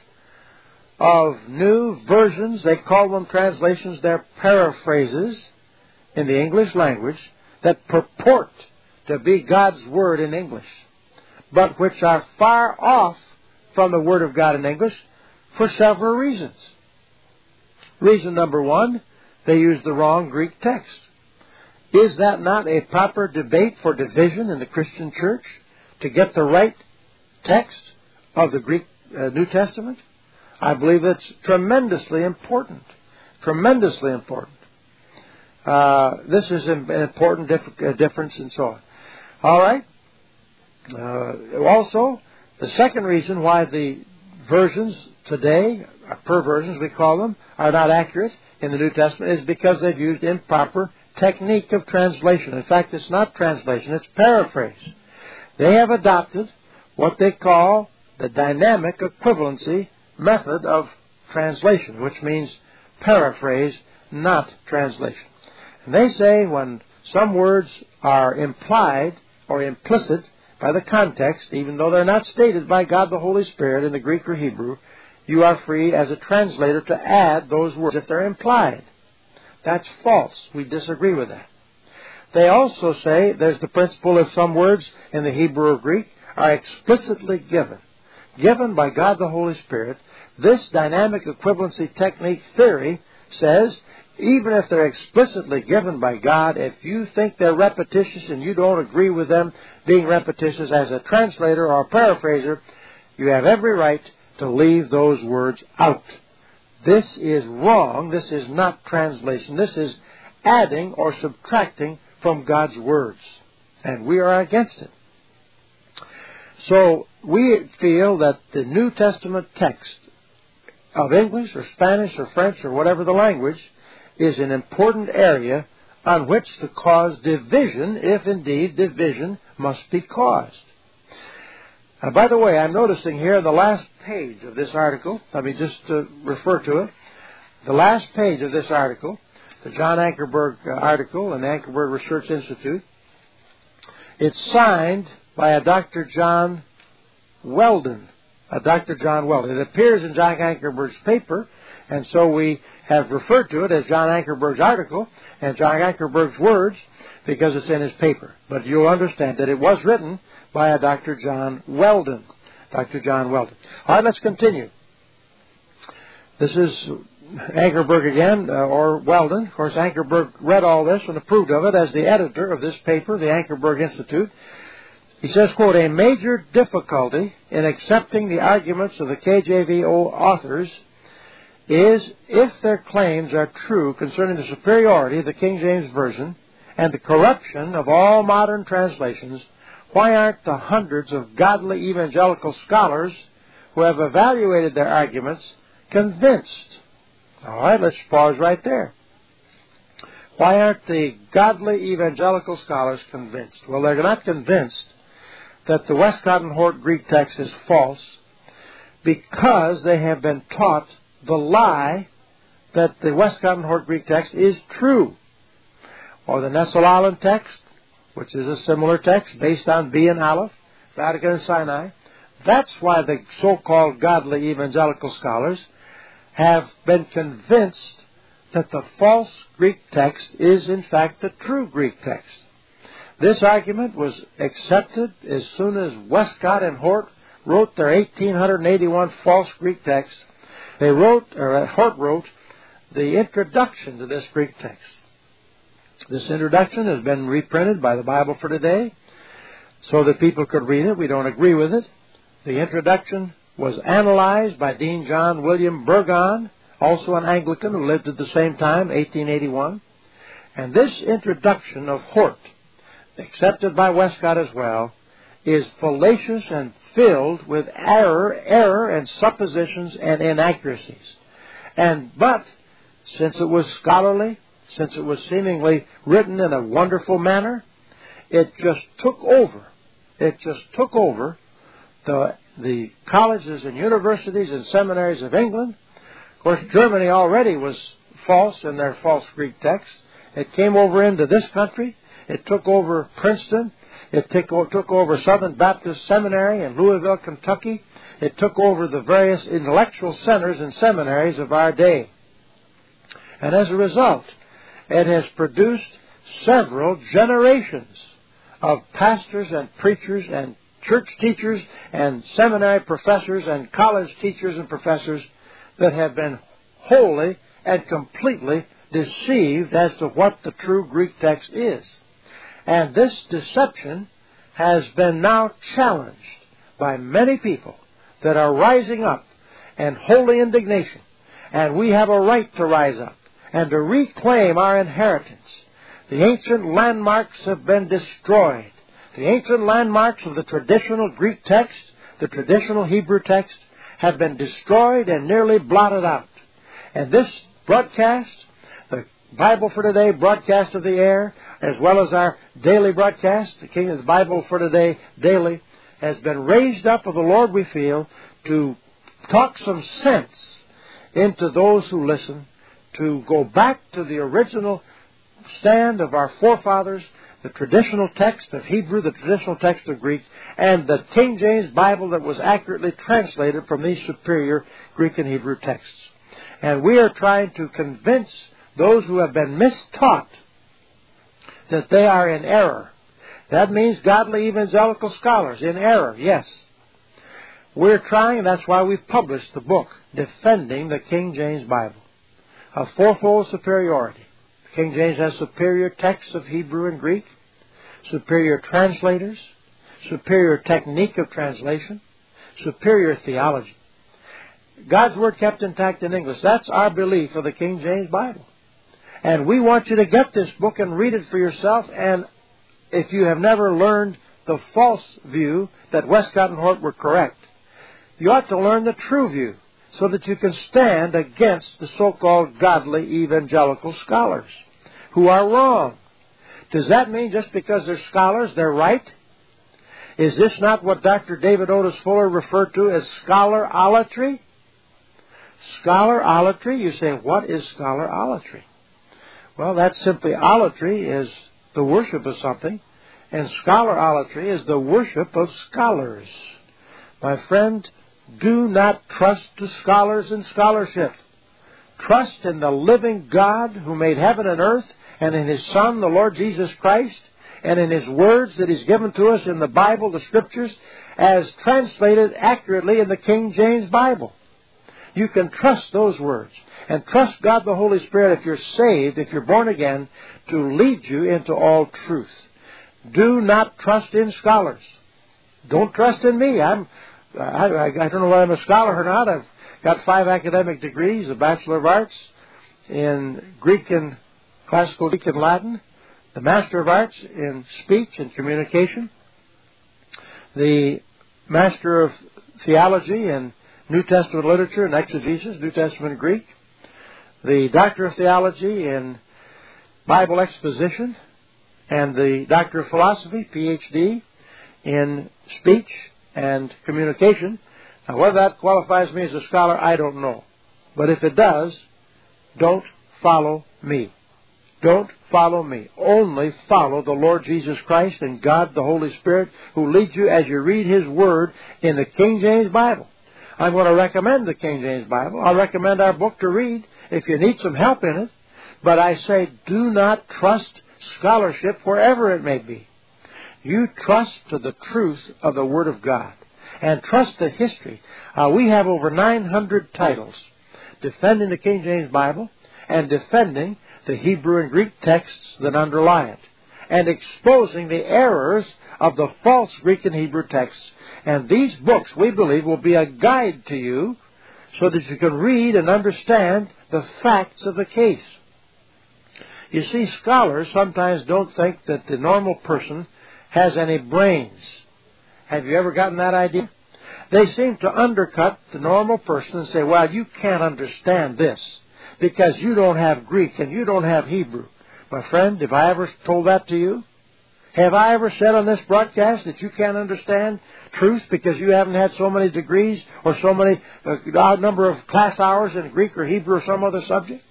of new versions. They call them translations. They're paraphrases in the English language that purport to be God's Word in English, but which are far off from the Word of God in English for several reasons. Reason number one, they use the wrong Greek text. Is that not a proper debate for division in the Christian church, to get the right text of the Greek uh, New Testament? I believe that's tremendously important. Tremendously important. Uh, this is an important dif- uh, difference and so on. All right. Uh, also, the second reason why the versions today, or perversions we call them, are not accurate in the New Testament is because they've used improper technique of translation. In fact, it's not translation, it's paraphrase. They have adopted what they call the dynamic equivalency method of translation, which means paraphrase, not translation. And they say when some words are implied or implicit by the context, even though they're not stated by God the Holy Spirit in the Greek or Hebrew, you are free as a translator to add those words if they're implied. That's false. We disagree with that. They also say there's the principle if some words in the Hebrew or Greek are explicitly given, given by God the Holy Spirit. This dynamic equivalency technique theory says even if they're explicitly given by God, if you think they're repetitious and you don't agree with them being repetitious as a translator or a paraphraser, you have every right to leave those words out. This is wrong. This is not translation. This is adding or subtracting from God's words. And we are against it. So we feel that the New Testament text of English or Spanish or French or whatever the language is an important area on which to cause division, if indeed division must be caused. Uh, by the way, I'm noticing here in the last page of this article, let me just uh, refer to it, the last page of this article, the John Ankerberg uh, article in the Ankerberg Research Institute, it's signed by a Doctor John Weldon, a Doctor John Weldon. It appears in John Ankerberg's paper, and so we have referred to it as John Ankerberg's article and John Ankerberg's words because it's in his paper. But you'll understand that it was written by a Doctor John Weldon. Doctor John Weldon. All right, let's continue. This is Ankerberg again, uh, or Weldon. Of course, Ankerberg read all this and approved of it as the editor of this paper, the Ankerberg Institute. He says, quote, a major difficulty in accepting the arguments of the K J V O authors is if their claims are true concerning the superiority of the King James Version and the corruption of all modern translations, why aren't the hundreds of godly evangelical scholars who have evaluated their arguments convinced? All right, let's pause right there. Why aren't the godly evangelical scholars convinced? Well, they're not convinced that the Westcott and Hort Greek text is false because they have been taught the lie that the Westcott and Hort Greek text is true. Or the Nestle-Aland text, which is a similar text based on B and Aleph, Vatican and Sinai. That's why the so-called godly evangelical scholars have been convinced that the false Greek text is in fact the true Greek text. This argument was accepted as soon as Westcott and Hort wrote their eighteen eighty-one false Greek text. They wrote, or Hort wrote, the introduction to this Greek text. This introduction has been reprinted by the Bible for Today so that people could read it. We don't agree with it. The introduction was analyzed by Dean John William Burgon, also an Anglican who lived at the same time, eighteen eighty-one. And this introduction of Hort, accepted by Westcott as well, is fallacious and filled with error, error and suppositions and inaccuracies. And but since it was scholarly, since it was seemingly written in a wonderful manner, it just took over. It just took over the the colleges and universities and seminaries of England. Of course, Germany already was false in their false Greek text. It came over into this country. It took over Princeton. It took, took over Southern Baptist Seminary in Louisville, Kentucky. It took over the various intellectual centers and seminaries of our day. And as a result, it has produced several generations of pastors and preachers and church teachers and seminary professors and college teachers and professors that have been wholly and completely deceived as to what the true Greek text is. And this deception has been now challenged by many people that are rising up in holy indignation. And we have a right to rise up and to reclaim our inheritance. The ancient landmarks have been destroyed. The ancient landmarks of the traditional Greek text, the traditional Hebrew text, have been destroyed and nearly blotted out. And this broadcast, the Bible for Today broadcast of the air, as well as our daily broadcast, the King of the Bible for Today daily, has been raised up of the Lord, we feel, to talk some sense into those who listen, to go back to the original stand of our forefathers, the traditional text of Hebrew, the traditional text of Greek, and the King James Bible that was accurately translated from these superior Greek and Hebrew texts. And we are trying to convince those who have been mistaught that they are in error. That means godly evangelical scholars in error, yes. We're trying, and that's why we've published the book, Defending the King James Bible, a fourfold superiority. King James has superior texts of Hebrew and Greek, superior translators, superior technique of translation, superior theology. God's Word kept intact in English. That's our belief of the King James Bible. And we want you to get this book and read it for yourself. And if you have never learned the false view that Westcott and Hort were correct, you ought to learn the true view so that you can stand against the so-called godly evangelical scholars who are wrong. Does that mean just because they're scholars, they're right? Is this not what Doctor David Otis Fuller referred to as scholar-olatry? Scholar-olatry? You say, what is scholar-olatry? Well, that's simply olatry is the worship of something, and scholar-olatry is the worship of scholars. My friend, do not trust to scholars and scholarship. Trust in the living God who made heaven and earth, and in His Son, the Lord Jesus Christ, and in His words that He's given to us in the Bible, the Scriptures, as translated accurately in the King James Bible. You can trust those words. And trust God the Holy Spirit if you're saved, if you're born again, to lead you into all truth. Do not trust in scholars. Don't trust in me. I'm, I, I, I don't know whether I'm a scholar or not. I've got five academic degrees, a Bachelor of Arts in Greek and Classical Greek and Latin, the Master of Arts in Speech and Communication, the Master of Theology in New Testament Literature and Exegesis, New Testament Greek, the Doctor of Theology in Bible Exposition, and the Doctor of Philosophy, P H D, in Speech and Communication. Now, whether that qualifies me as a scholar, I don't know. But if it does, don't follow me. Don't follow me. Only follow the Lord Jesus Christ and God the Holy Spirit, who leads you as you read His Word in the King James Bible. I'm going to recommend the King James Bible. I'll recommend our book to read if you need some help in it. But I say, do not trust scholarship wherever it may be. You trust to the truth of the Word of God. And trust the history. Uh, we have over nine hundred titles defending the King James Bible and defending the Hebrew and Greek texts that underlie it, and exposing the errors of the false Greek and Hebrew texts. And these books, we believe, will be a guide to you so that you can read and understand the facts of the case. You see, scholars sometimes don't think that the normal person has any brains. Have you ever gotten that idea? They seem to undercut the normal person and say, well, you can't understand this because you don't have Greek and you don't have Hebrew. My friend, have I ever told that to you? Have I ever said on this broadcast that you can't understand truth because you haven't had so many degrees or so many uh, odd number of class hours in Greek or Hebrew or some other subject?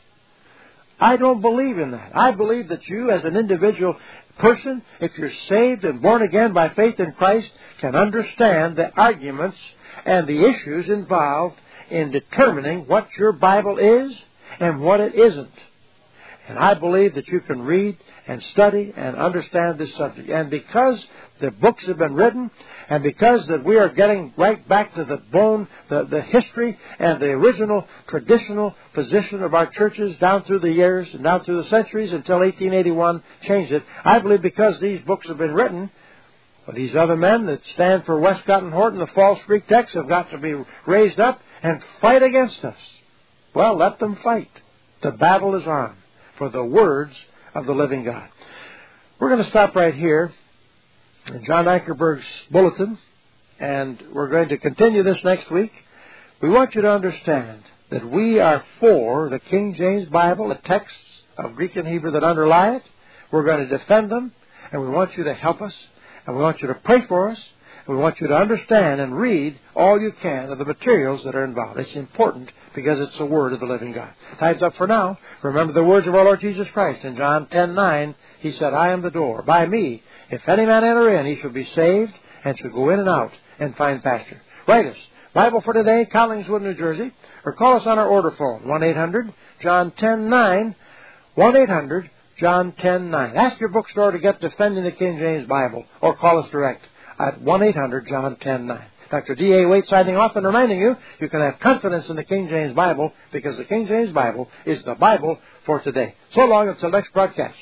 I don't believe in that. I believe that you as an individual person, if you're saved and born again by faith in Christ, can understand the arguments and the issues involved in determining what your Bible is and what it isn't. And I believe that you can read and study and understand this subject. And because the books have been written, and because that we are getting right back to the bone, the, the history and the original traditional position of our churches down through the years and down through the centuries until eighteen eighty-one changed it, I believe because these books have been written, these other men that stand for Westcott and Horton, the false Greek texts, have got to be raised up and fight against us. Well, let them fight. The battle is on for the words of the living God. We're going to stop right here in John Ankerberg's bulletin, and we're going to continue this next week. We want you to understand that we are for the King James Bible, the texts of Greek and Hebrew that underlie it. We're going to defend them, and we want you to help us, and we want you to pray for us, and we want you to understand and read all you can of the materials that are involved. It's important because it's the Word of the living God. Time's up for now. Remember the words of our Lord Jesus Christ. In John ten nine, He said, I am the door. By me, if any man enter in, he shall be saved and shall go in and out and find pasture. Write us. Bible for Today, Collingswood, New Jersey. Or call us on our order phone, one eight hundred John ten nine, one eight hundred John ten nine. Ask your bookstore to get Defending the King James Bible, or call us direct at one eight hundred John ten nine. Doctor D A Waite signing off and reminding you, you can have confidence in the King James Bible because the King James Bible is the Bible for today. So long until next broadcast.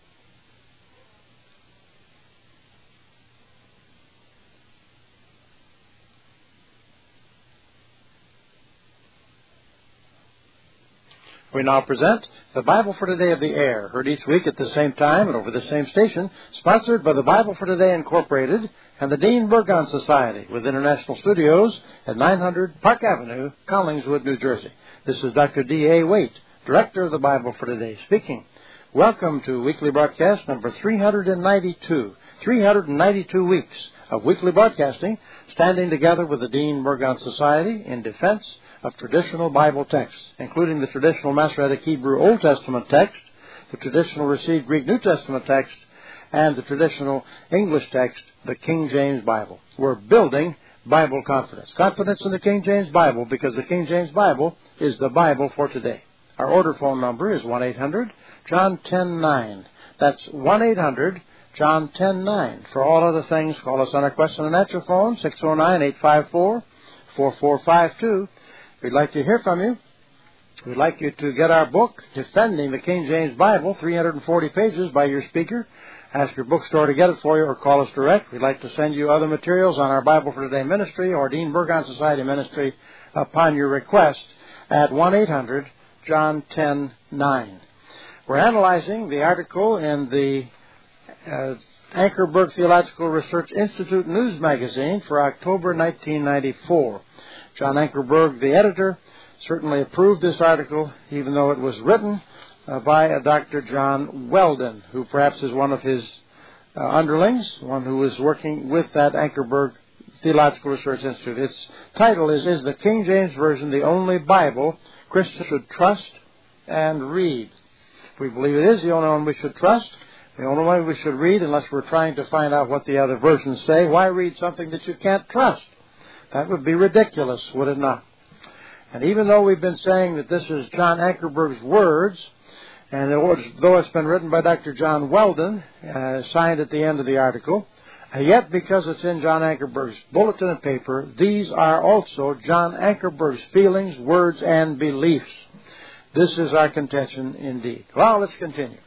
We now present the Bible for Today of the Air, heard each week at the same time and over the same station, sponsored by the Bible for Today Incorporated and the Dean Burgon Society with international studios at nine hundred Park Avenue, Collingswood, New Jersey. This is Doctor D A Waite, Director of the Bible for Today, speaking. Welcome to weekly broadcast number three hundred ninety-two. three hundred ninety-two weeks of weekly broadcasting, standing together with the Dean Burgon Society in defense of traditional Bible texts, including the traditional Masoretic Hebrew Old Testament text, the traditional Received Greek New Testament text, and the traditional English text, the King James Bible. We're building Bible confidence. Confidence in the King James Bible because the King James Bible is the Bible for today. Our order phone number is one eight hundred John ten nine. That's one eight hundred John ten nine. For all other things, call us on our question and answer phone, six oh nine, eight five four, four four five two. We'd like to hear from you. We'd like you to get our book, Defending the King James Bible, three hundred forty pages by your speaker. Ask your bookstore to get it for you or call us direct. We'd like to send you other materials on our Bible for Today ministry or Dean Burgon Society ministry upon your request at one eight hundred John ten nine. We're analyzing the article in the uh, Ankerberg Theological Research Institute News Magazine for October nineteen ninety-four. John Ankerberg, the editor, certainly approved this article, even though it was written uh, by a Doctor John Weldon, who perhaps is one of his uh, underlings, one who is working with that Ankerberg Theological Research Institute. Its title is, Is the King James Version the Only Bible Christians Should Trust and Read? We believe it is the only one we should trust, the only one we should read, unless we're trying to find out what the other versions say. Why read something that you can't trust? That would be ridiculous, would it not? And even though we've been saying that this is John Ankerberg's words, and though it's been written by Doctor John Weldon, uh, signed at the end of the article, uh, yet because it's in John Ankerberg's bulletin and paper, these are also John Ankerberg's feelings, words, and beliefs. This is our contention indeed. Well, let's continue.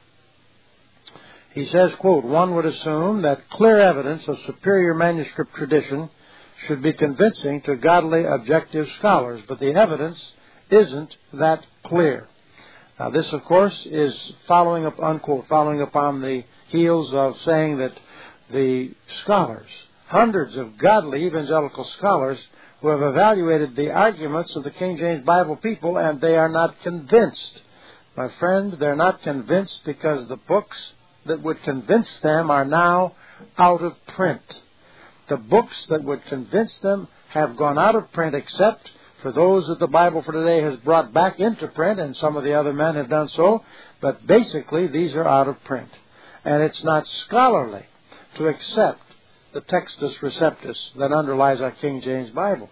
He says, quote, one would assume that clear evidence of superior manuscript tradition should be convincing to godly, objective scholars, but the evidence isn't that clear. Now, this, of course, is following up, unquote, following upon the heels of saying that the scholars hundreds of godly evangelical scholars who have evaluated the arguments of the King James Bible people, and they are not convinced. My friend, they're not convinced because the books that would convince them are now out of print. The books that would convince them have gone out of print, except for those that the Bible for Today has brought back into print, and some of the other men have done so. But basically, these are out of print. And it's not scholarly to accept the Textus Receptus that underlies our King James Bible.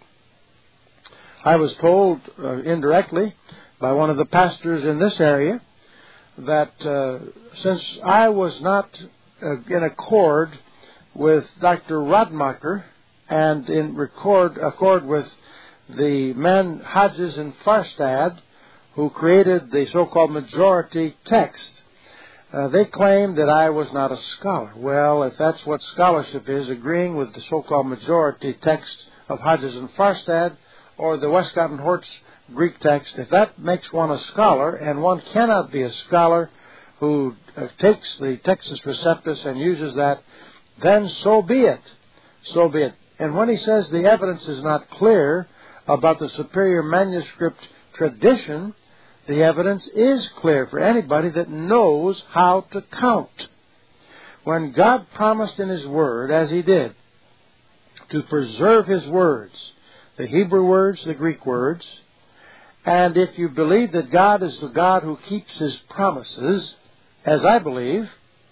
I was told uh, indirectly by one of the pastors in this area that uh, since I was not uh, in accord with Doctor Radmacher and in record, accord with the men Hodges and Farstad, who created the so-called majority text, uh, they claimed that I was not a scholar. Well, if that's what scholarship is, agreeing with the so-called majority text of Hodges and Farstad or the Westcott and Hort's Greek text, if that makes one a scholar, and one cannot be a scholar who uh, takes the Textus Receptus and uses that, then so be it. So be it. And when he says the evidence is not clear about the superior manuscript tradition, the evidence is clear for anybody that knows how to count. When God promised in His Word, as He did, to preserve His words, the Hebrew words, the Greek words, and if you believe that God is the God who keeps His promises, as I believe,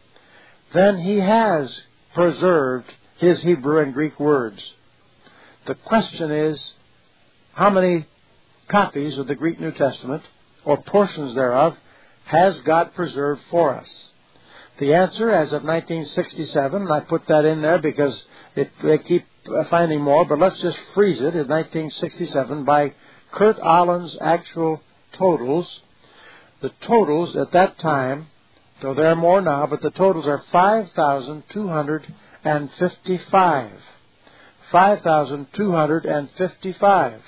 then He has preserved His Hebrew and Greek words. The question is, how many copies of the Greek New Testament, or portions thereof, has God preserved for us? The answer, as of nineteen sixty-seven, and I put that in there because it, they keep finding more, but let's just freeze it, in nineteen sixty-seven, by Kurt Allen's actual totals. The totals at that time, though there are more now, but the totals are five thousand two hundred fifty-five. five thousand two hundred fifty-five.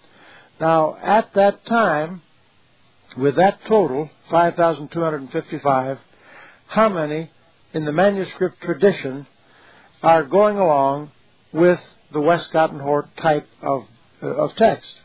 Now, at that time, with that total, five thousand two hundred fifty-five, how many in the manuscript tradition are going along with the Westcott and Hort type of, uh, of text?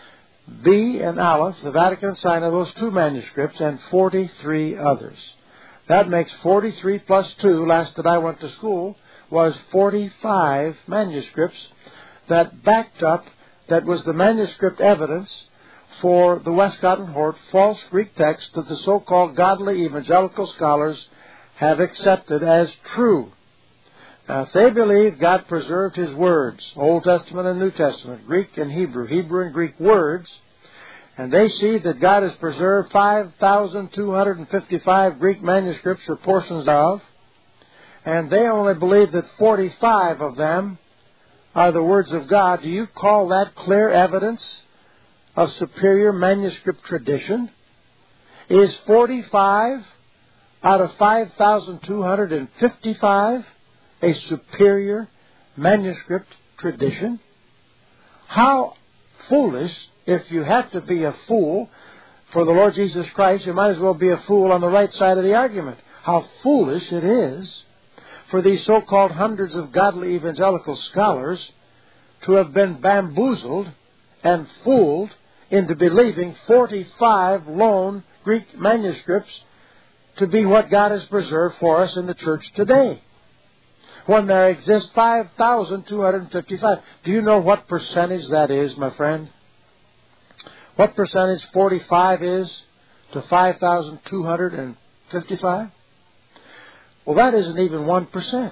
B and Aleph, the Vatican sign of those two manuscripts, and forty-three others. That makes forty-three plus two, last that I went to school, was forty-five manuscripts that backed up, that was the manuscript evidence for the Westcott and Hort false Greek text that the so-called godly evangelical scholars have accepted as true. Now, if they believe God preserved His words, Old Testament and New Testament, Greek and Hebrew, Hebrew and Greek words, and they see that God has preserved five thousand two hundred fifty-five Greek manuscripts or portions thereof, and they only believe that forty-five of them are the words of God, do you call that clear evidence of superior manuscript tradition? Is forty-five out of five thousand two hundred fifty-five a superior manuscript tradition? How foolish, if you have to be a fool for the Lord Jesus Christ, you might as well be a fool on the right side of the argument. How foolish it is for these so-called hundreds of godly evangelical scholars to have been bamboozled and fooled into believing forty-five lone Greek manuscripts to be what God has preserved for us in the church today, when there exist five thousand two hundred fifty-five. Do you know what percentage that is, my friend? What percentage forty-five is to five thousand two hundred fifty-five? Well, that isn't even one percent.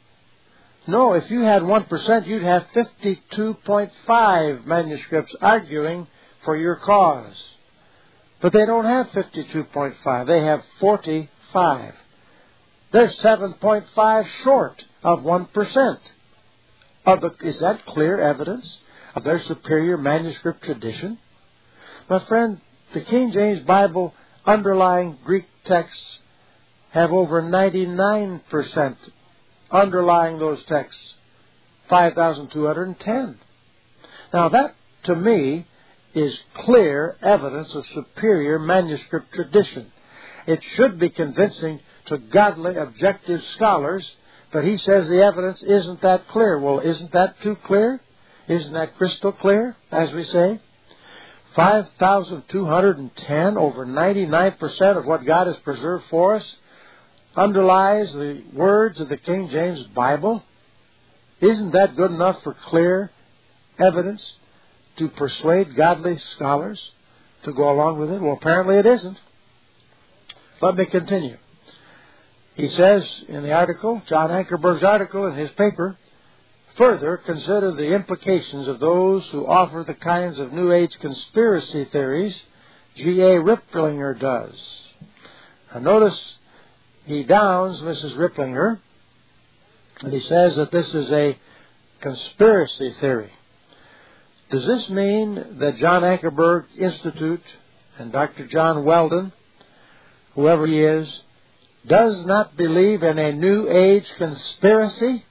No, if you had one percent, you'd have fifty-two point five manuscripts arguing for your cause. But they don't have fifty-two point five. They have forty-five. They're seven point five short of one percent. Of the, is that clear evidence of their superior manuscript tradition? My friend, the King James Bible underlying Greek texts have over ninety-nine percent underlying those texts, five thousand two hundred ten. Now that, to me, is clear evidence of superior manuscript tradition. It should be convincing to godly, objective scholars but he says the evidence isn't that clear. Well, isn't that too clear? Isn't that crystal clear, as we say? five thousand two hundred ten, over ninety-nine percent of what God has preserved for us, underlies the words of the King James Bible. Isn't that good enough for clear evidence to persuade godly scholars to go along with it? Well, apparently it isn't. Let me continue. He says in the article, John Ankerberg's article in his paper, further consider the implications of those who offer the kinds of New Age conspiracy theories G A Ripplinger does. Now notice he downs Missus Ripplinger, and he says that this is a conspiracy theory. Does this mean that John Ankerberg Institute and Doctor John Weldon, whoever he is, does not believe in a New Age conspiracy?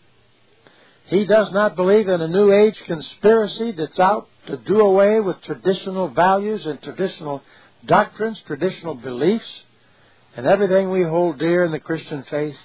He does not believe in a New Age conspiracy that's out to do away with traditional values and traditional doctrines, traditional beliefs, and everything we hold dear in the Christian faith?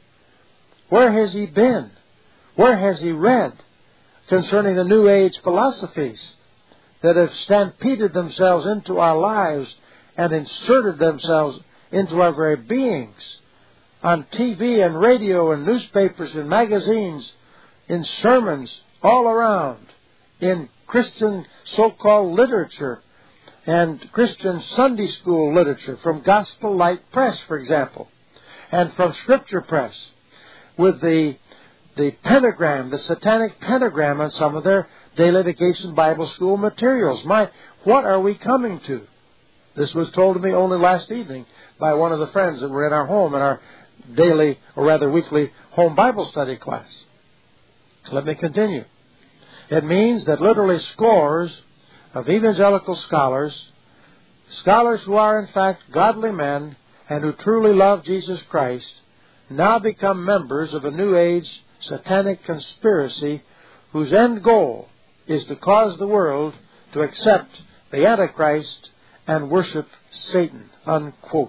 Where has he been? Where has he read concerning the New Age philosophies that have stampeded themselves into our lives and inserted themselves into our very beings on T V and radio and newspapers and magazines, in sermons all around, in Christian so-called literature and Christian Sunday school literature from Gospel Light Press, for example, and from Scripture Press, with the the pentagram, the satanic pentagram on some of their daily vacation Bible school materials. My, what are we coming to? This was told to me only last evening by one of the friends that were in our home in our daily, or rather weekly, home Bible study class. Let me continue. It means that literally scores of evangelical scholars, scholars who are in fact godly men and who truly love Jesus Christ, now become members of a New Age satanic conspiracy whose end goal is to cause the world to accept the Antichrist and worship Satan, unquote.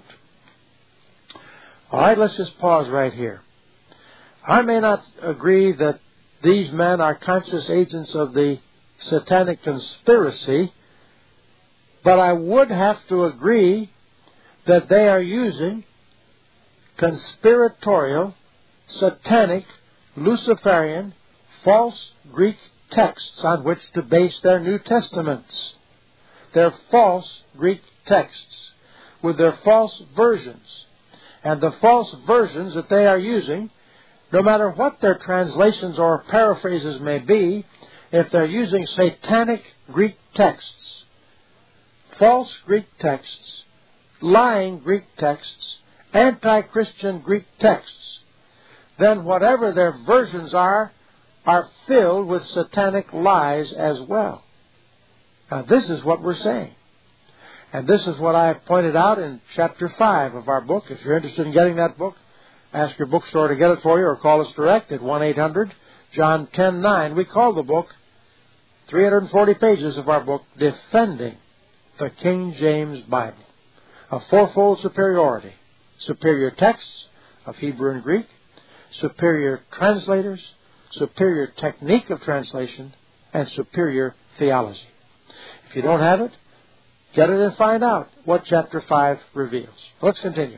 All right, let's just pause right here. I may not agree that these men are conscious agents of the satanic conspiracy, but I would have to agree that they are using conspiratorial, satanic, Luciferian, false Greek texts on which to base their New Testaments. They're false Greek texts with their false versions. And the false versions that they are using, no matter what their translations or paraphrases may be, if they're using satanic Greek texts, false Greek texts, lying Greek texts, anti-Christian Greek texts, then whatever their versions are, are filled with satanic lies as well. Now this is what we're saying. And this is what I pointed out in chapter five of our book. If you're interested in getting that book, ask your bookstore to get it for you or call us direct at one eight hundred John ten nine. We call the book, three hundred forty pages of our book, Defending the King James Bible. A fourfold superiority. Superior texts of Hebrew and Greek, superior translators, superior technique of translation, and superior theology. If you don't have it, get it and find out what chapter five reveals. Let's continue.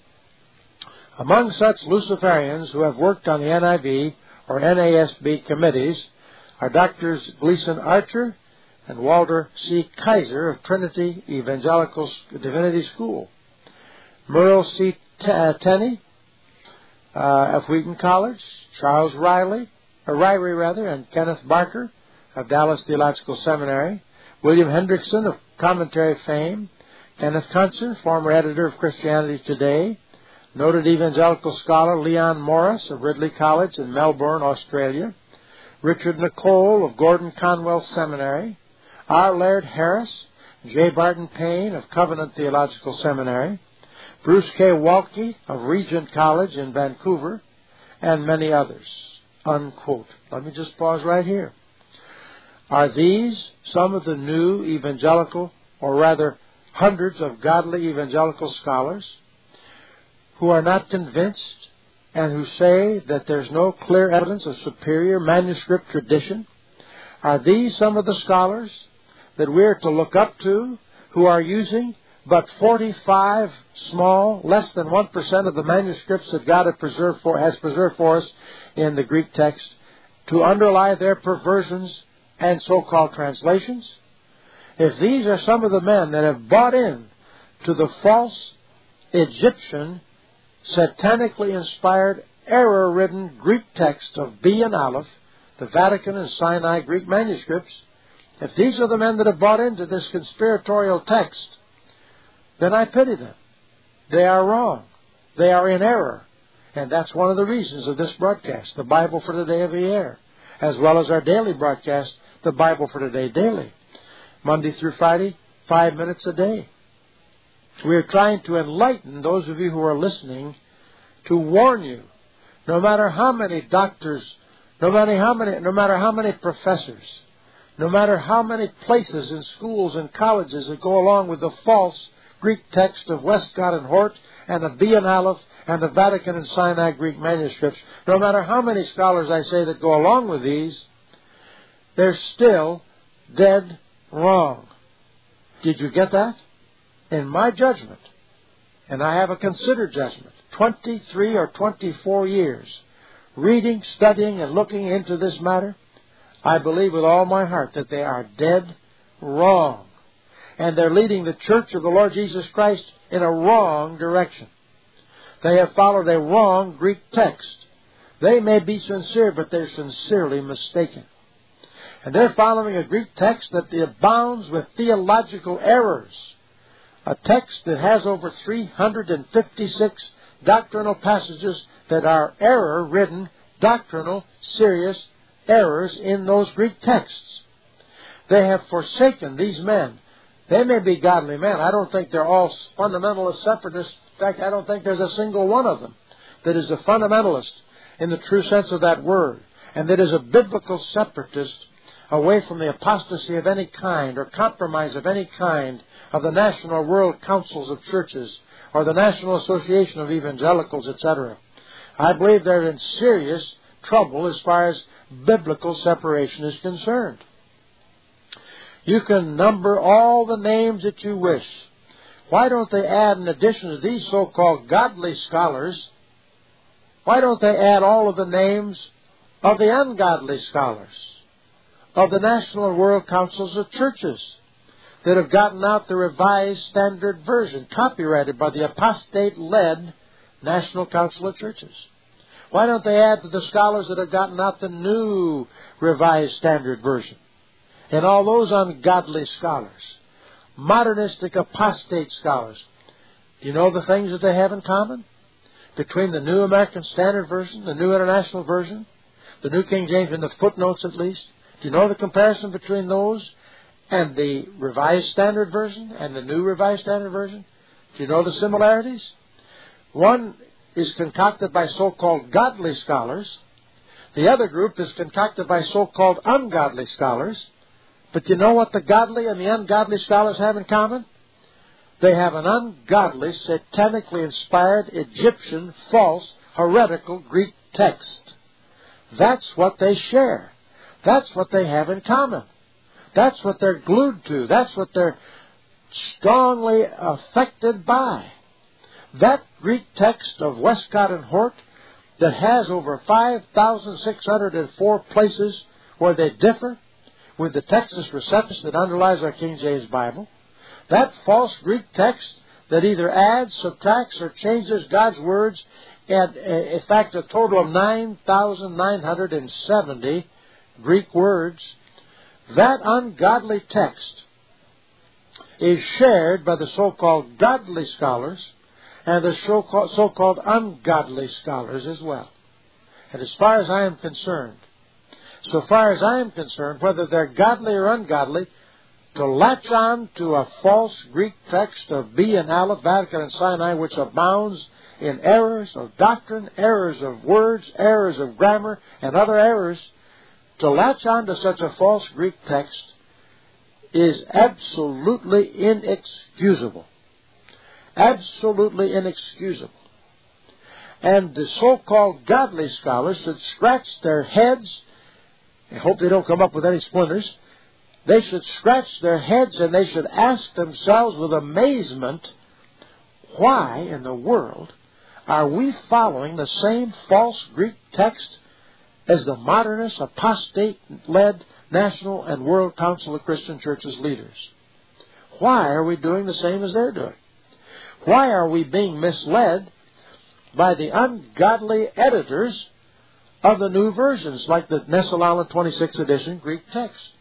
Among such Luciferians who have worked on the N I V or N A S B committees are Doctors Gleason Archer and Walter C. Kaiser of Trinity Evangelical Divinity School, Merle C. Tenney uh, of Wheaton College, Charles Riley, or Ryrie rather, and Kenneth Barker of Dallas Theological Seminary, William Hendrickson of Commentary fame, Kenneth Kuntzen, former editor of Christianity Today, noted evangelical scholar Leon Morris of Ridley College in Melbourne, Australia, Richard Nicole of Gordon Conwell Seminary, R. Laird Harris, J. Barton Payne of Covenant Theological Seminary, Bruce K. Walke of Regent College in Vancouver, and many others, unquote. Let me just pause right here. Are these some of the new evangelical, or rather hundreds of godly evangelical scholars who are not convinced and who say that there's no clear evidence of superior manuscript tradition? Are these some of the scholars that we're to look up to who are using but forty-five small, less than one percent of the manuscripts that God has preserved for, has preserved for us in the Greek text to underlie their perversions and so-called translations? If these are some of the men that have bought in to the false Egyptian, satanically inspired, error-ridden Greek text of B and Aleph, the Vatican and Sinai Greek manuscripts, if these are the men that have bought into this conspiratorial text, then I pity them. They are wrong. They are in error. And that's one of the reasons of this broadcast, the Bible for Today of the Air, as well as our daily broadcast, the Bible for Today Daily. Monday through Friday, five minutes a day. We are trying to enlighten those of you who are listening, to warn you, no matter how many doctors, no matter how many, no matter how many professors, no matter how many places in schools and colleges that go along with the false Greek text of Westcott and Hort and of B and Aleph and the Vatican and Sinai Greek manuscripts, no matter how many scholars I say that go along with these, they're still dead wrong. Did you get that? In my judgment, and I have a considered judgment, twenty-three or twenty-four years, reading, studying, and looking into this matter, I believe with all my heart that they are dead wrong. And they're leading the Church of the Lord Jesus Christ in a wrong direction. They have followed a wrong Greek text. They may be sincere, but they're sincerely mistaken. And they're following a Greek text that abounds with theological errors. A text that has over three hundred fifty-six doctrinal passages that are error-ridden, doctrinal, serious errors in those Greek texts. They have forsaken these men. They may be godly men. I don't think they're all fundamentalist separatists. In fact, I don't think there's a single one of them that is a fundamentalist in the true sense of that word, and that is a biblical separatist away from the apostasy of any kind or compromise of any kind of the National World Councils of Churches or the National Association of Evangelicals, et cetera. I believe they're in serious trouble as far as biblical separation is concerned. You can number all the names that you wish. Why don't they add, in addition to these so-called godly scholars, why don't they add all of the names of the ungodly scholars, of the National World Councils of Churches that have gotten out the Revised Standard Version, copyrighted by the apostate-led National Council of Churches? Why don't they add to the scholars that have gotten out the new Revised Standard Version? And all those ungodly scholars, modernistic apostate scholars, do you know the things that they have in common? Between the New American Standard Version, the New International Version, the New King James, in the footnotes at least, do you know the comparison between those and the Revised Standard Version and the New Revised Standard Version? Do you know the similarities? One is concocted by so-called godly scholars. The other group is concocted by so-called ungodly scholars. But you know what the godly and the ungodly scholars have in common? They have an ungodly, satanically inspired, Egyptian, false, heretical Greek text. That's what they share. That's what they have in common. That's what they're glued to. That's what they're strongly affected by. That Greek text of Westcott and Hort that has over five thousand six hundred four places where they differ with the Textus Receptus that underlies our King James Bible, that false Greek text that either adds, subtracts, or changes God's words at, in fact, a total of nine thousand nine hundred seventy Greek words, that ungodly text is shared by the so-called godly scholars and the so-called, so-called ungodly scholars as well. And as far as I am concerned, so far as I am concerned, whether they're godly or ungodly, to latch on to a false Greek text of B and Aleph, Vatican and Sinai, which abounds in errors of doctrine, errors of words, errors of grammar, and other errors, to latch on to such a false Greek text is absolutely inexcusable. Absolutely inexcusable. And the so-called godly scholars should scratch their heads. I hope they don't come up with any splinters. They should scratch their heads and they should ask themselves with amazement, why in the world are we following the same false Greek text as the modernist, apostate-led National and World Council of Christian Churches leaders? Why are we doing the same as they're doing? Why are we being misled by the ungodly editors of the new versions, like the Nestle Aland twenty-sixth edition Greek text,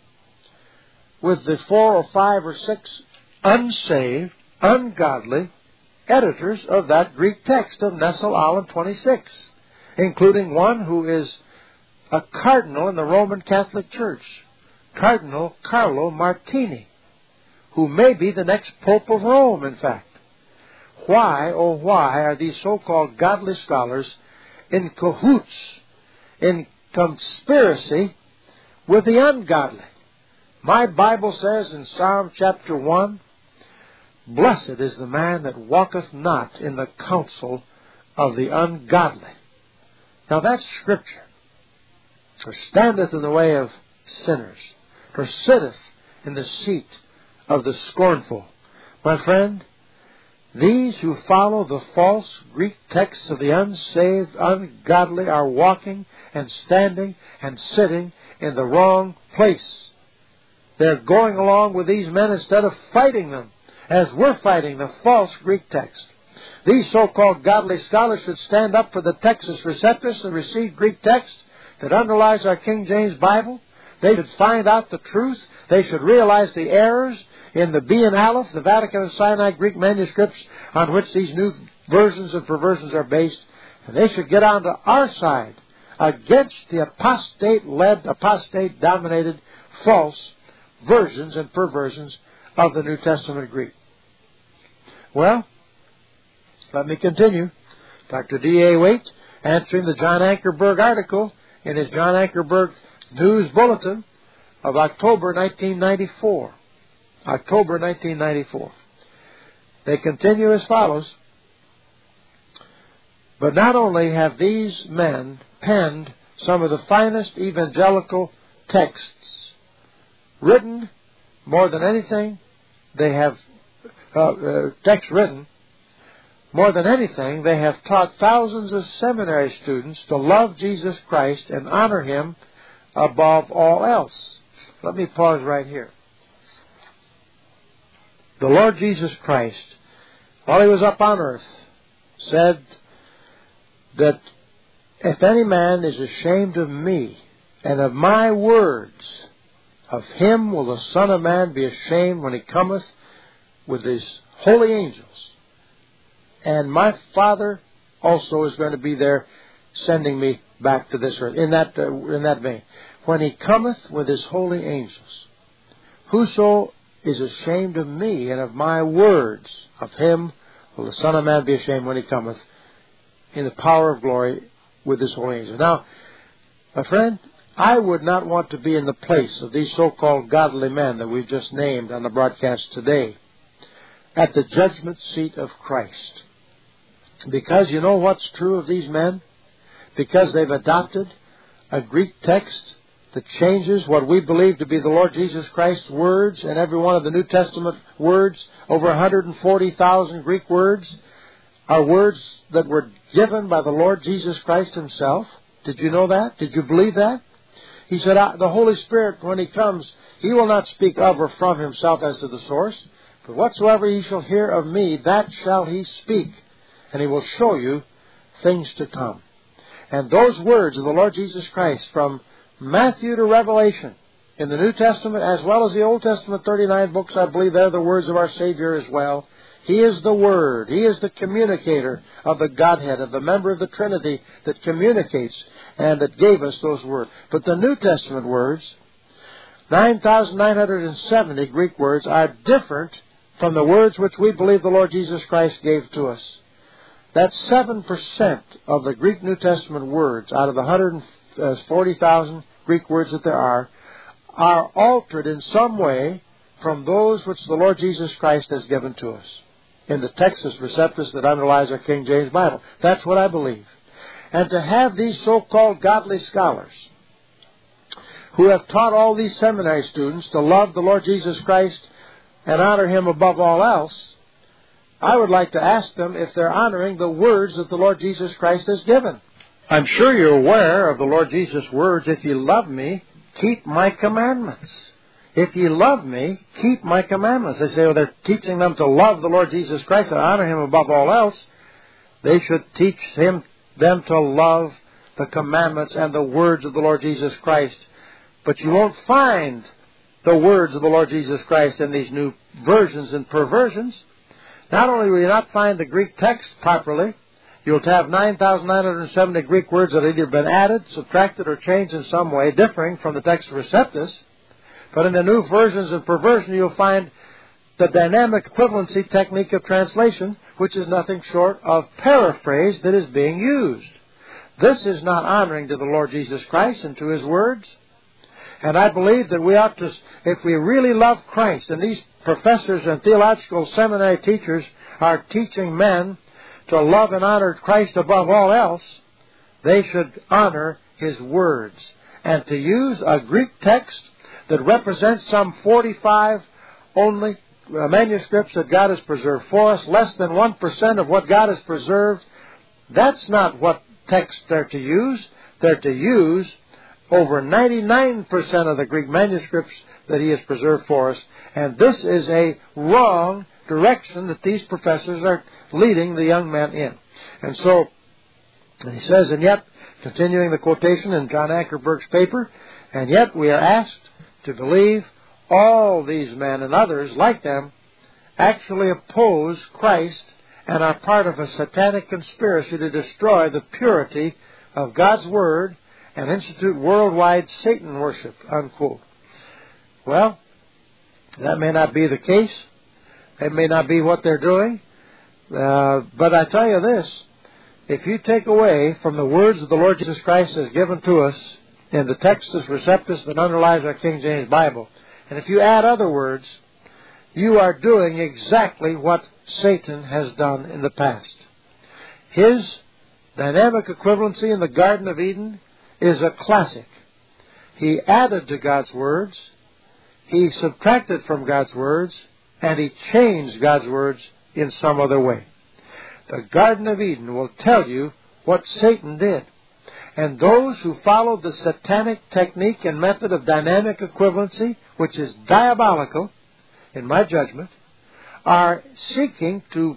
with the four or five or six unsaved, ungodly editors of that Greek text of Nestle Aland twenty-six, including one who is a cardinal in the Roman Catholic Church, Cardinal Carlo Martini, who may be the next Pope of Rome, in fact. Why, oh why, are these so-called godly scholars in cahoots, in conspiracy with the ungodly? My Bible says in Psalm chapter one, blessed is the man that walketh not in the counsel of the ungodly. Now that's Scripture. Or standeth in the way of sinners, or sitteth in the seat of the scornful. My friend, these who follow the false Greek texts of the unsaved, ungodly are walking and standing and sitting in the wrong place. They're going along with these men instead of fighting them, as we're fighting the false Greek text. These so-called godly scholars should stand up for the Textus Receptus, the received Greek text that underlies our King James Bible. They should find out the truth. They should realize the errors in the B and Aleph, the Vatican and Sinai Greek manuscripts on which these new versions and perversions are based. And they should get onto our side against the apostate-led, apostate-dominated false versions and perversions of the New Testament Greek. Well, let me continue. Doctor D A Waite, answering the John Ankerberg article in his John Ankerberg News Bulletin of October nineteen ninety-four. October nineteen ninety-four. They continue as follows. But not only have these men penned some of the finest evangelical texts, written more than anything, they have uh, uh, texts written, more than anything, they have taught thousands of seminary students to love Jesus Christ and honor Him above all else. Let me pause right here. The Lord Jesus Christ, while He was up on earth, said that if any man is ashamed of me and of my words, of him will the Son of Man be ashamed when He cometh with His holy angels. And my Father also is going to be there sending me back to this earth. In that, uh, in that vein. When He cometh with His holy angels. Whoso is ashamed of me and of my words, of him will the Son of Man be ashamed when He cometh in the power of glory with His holy angels. Now, my friend, I would not want to be in the place of these so-called godly men that we've just named on the broadcast today at the judgment seat of Christ. Because you know what's true of these men? Because they've adopted a Greek text that changes what we believe to be the Lord Jesus Christ's words and every one of the New Testament words, over one hundred forty thousand Greek words, are words that were given by the Lord Jesus Christ Himself. Did you know that? Did you believe that? He said, the Holy Spirit, when He comes, He will not speak of or from Himself as to the source, but whatsoever He shall hear of me, that shall He speak, and He will show you things to come. And those words of the Lord Jesus Christ from Matthew to Revelation in the New Testament as well as the Old Testament, thirty-nine books, I believe they're the words of our Savior as well. He is the Word. He is the communicator of the Godhead, of the member of the Trinity that communicates and that gave us those words. But the New Testament words, nine thousand nine hundred seventy Greek words, are different from the words which we believe the Lord Jesus Christ gave to us. That's seven percent of the Greek New Testament words out of the one hundred forty thousand Greek words that there are, are altered in some way from those which the Lord Jesus Christ has given to us. in the Textus Receptus that underlies our King James Bible. That's what I believe. And to have these so-called godly scholars who have taught all these seminary students to love the Lord Jesus Christ and honor Him above all else, I would like to ask them if they're honoring the words that the Lord Jesus Christ has given. I'm sure you're aware of the Lord Jesus' words, if ye love me, keep my commandments. If ye love me, keep my commandments. They say, well, they're teaching them to love the Lord Jesus Christ and honor Him above all else. They should teach him, them to love the commandments and the words of the Lord Jesus Christ. But you won't find the words of the Lord Jesus Christ in these new versions and perversions. Not only will you not find the Greek text properly, you'll have nine thousand nine hundred seventy Greek words that have either been added, subtracted, or changed in some way, differing from the Textus Receptus. But in the new versions and perversion, you'll find the dynamic equivalency technique of translation, which is nothing short of paraphrase that is being used. This is not honoring to the Lord Jesus Christ and to His words. And I believe that we ought to, if we really love Christ, and these professors and theological seminary teachers are teaching men to love and honor Christ above all else, they should honor His words. And to use a Greek text that represents some forty-five only uh, manuscripts that God has preserved for us, less than one percent of what God has preserved, that's not what text they're to use. They're to use over ninety-nine percent of the Greek manuscripts that He has preserved for us. And this is a wrong direction that these professors are leading the young men in. And so, and he says, and yet, continuing the quotation in John Ankerberg's paper, and yet we are asked to believe all these men and others like them actually oppose Christ and are part of a satanic conspiracy to destroy the purity of God's Word and institute worldwide Satan worship, unquote. Well, that may not be the case. It may not be what they're doing. Uh, but I tell you this, if you take away from the words that the Lord Jesus Christ has given to us in the Textus Receptus that underlies our King James Bible, and if you add other words, you are doing exactly what Satan has done in the past. His dynamic equivalency in the Garden of Eden is a classic. He added to God's words, he subtracted from God's words, and he changed God's words in some other way. The Garden of Eden will tell you what Satan did. And those who followed the satanic technique and method of dynamic equivalency, which is diabolical, in my judgment, are seeking to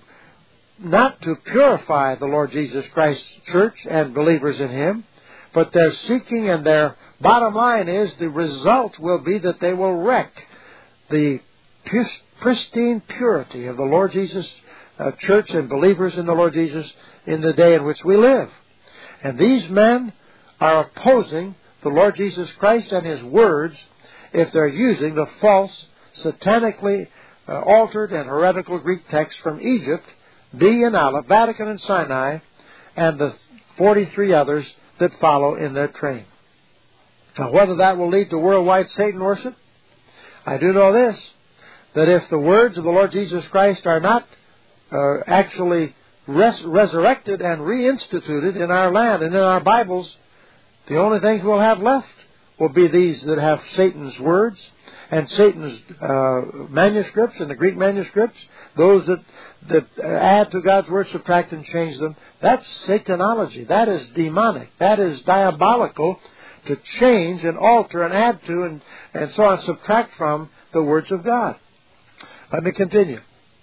not to purify the Lord Jesus Christ's church and believers in Him, but they're seeking, and their bottom line is the result will be that they will wreck the pristine purity of the Lord Jesus uh, church and believers in the Lord Jesus in the day in which we live. And these men are opposing the Lord Jesus Christ and His words if they're using the false, satanically uh, altered and heretical Greek text from Egypt, B and Aleph, Vatican and Sinai, and the forty-three others that follow in their train. Now, whether that will lead to worldwide Satan worship, I do know this, that if the words of the Lord Jesus Christ are not uh, actually res- resurrected and reinstituted in our land and in our Bibles, the only things we'll have left will be these that have Satan's words and Satan's uh, manuscripts and the Greek manuscripts, those that, that add to God's Word, subtract and change them. That's Satanology. That is demonic. That is diabolical, to change and alter and add to and, and so on, subtract from the words of God. Let me continue.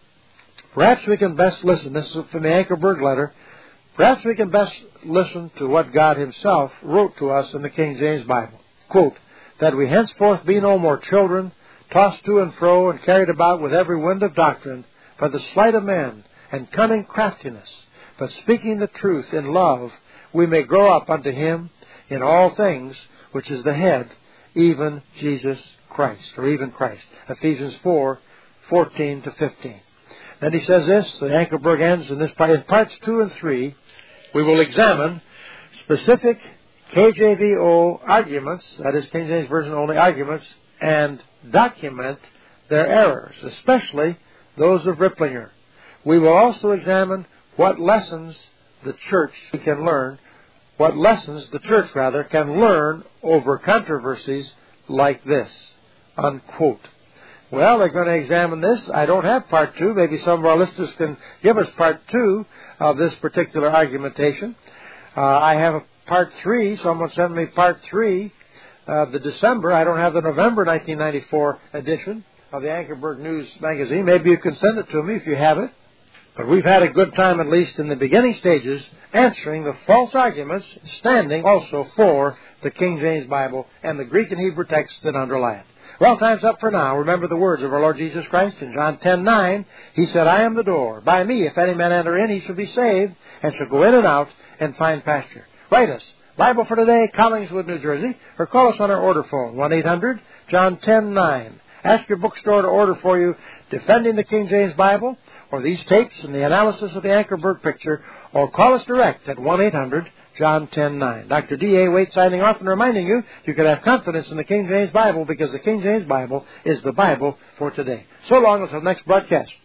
Perhaps we can best listen. This is from the Ankerberg letter. Perhaps we can best listen to what God Himself wrote to us in the King James Bible. Quote, that we henceforth be no more children, tossed to and fro and carried about with every wind of doctrine, by the sleight of men and cunning craftiness, but speaking the truth in love, we may grow up unto Him in all things, which is the head, even Jesus Christ, or even Christ. Ephesians four, fourteen to fifteen. Then he says this, the Ankerberg ends in this part. In parts two and three, we will examine specific K J V O arguments, that is King James Version only arguments, and document their errors, especially those of Ripplinger. We will also examine what lessons the church can learn, what lessons the church, rather, can learn over controversies like this, unquote. Well, they're going to examine this. I don't have part two. Maybe some of our listeners can give us part two of this particular argumentation. Uh, I have a part three. Someone sent me part three of the December. I don't have the November nineteen ninety-four edition of the Anchorburg News magazine. Maybe you can send it to me if you have it. But we've had a good time, at least in the beginning stages, answering the false arguments standing also for the King James Bible and the Greek and Hebrew texts that underlie it. Well, time's up for now. Remember the words of our Lord Jesus Christ in John ten nine. He said, I am the door. By me, if any man enter in, he shall be saved, and shall go in and out and find pasture. Write us, Bible for Today, Collingswood, New Jersey, or call us on our order phone, one eight hundred John ten nine. Ask your bookstore to order for you Defending the King James Bible, or these tapes and the analysis of the Anchorburg picture, or call us direct at one eight hundred John ten nine. Doctor D A Waite signing off and reminding you you can have confidence in the King James Bible because the King James Bible is the Bible for today. So long until next broadcast.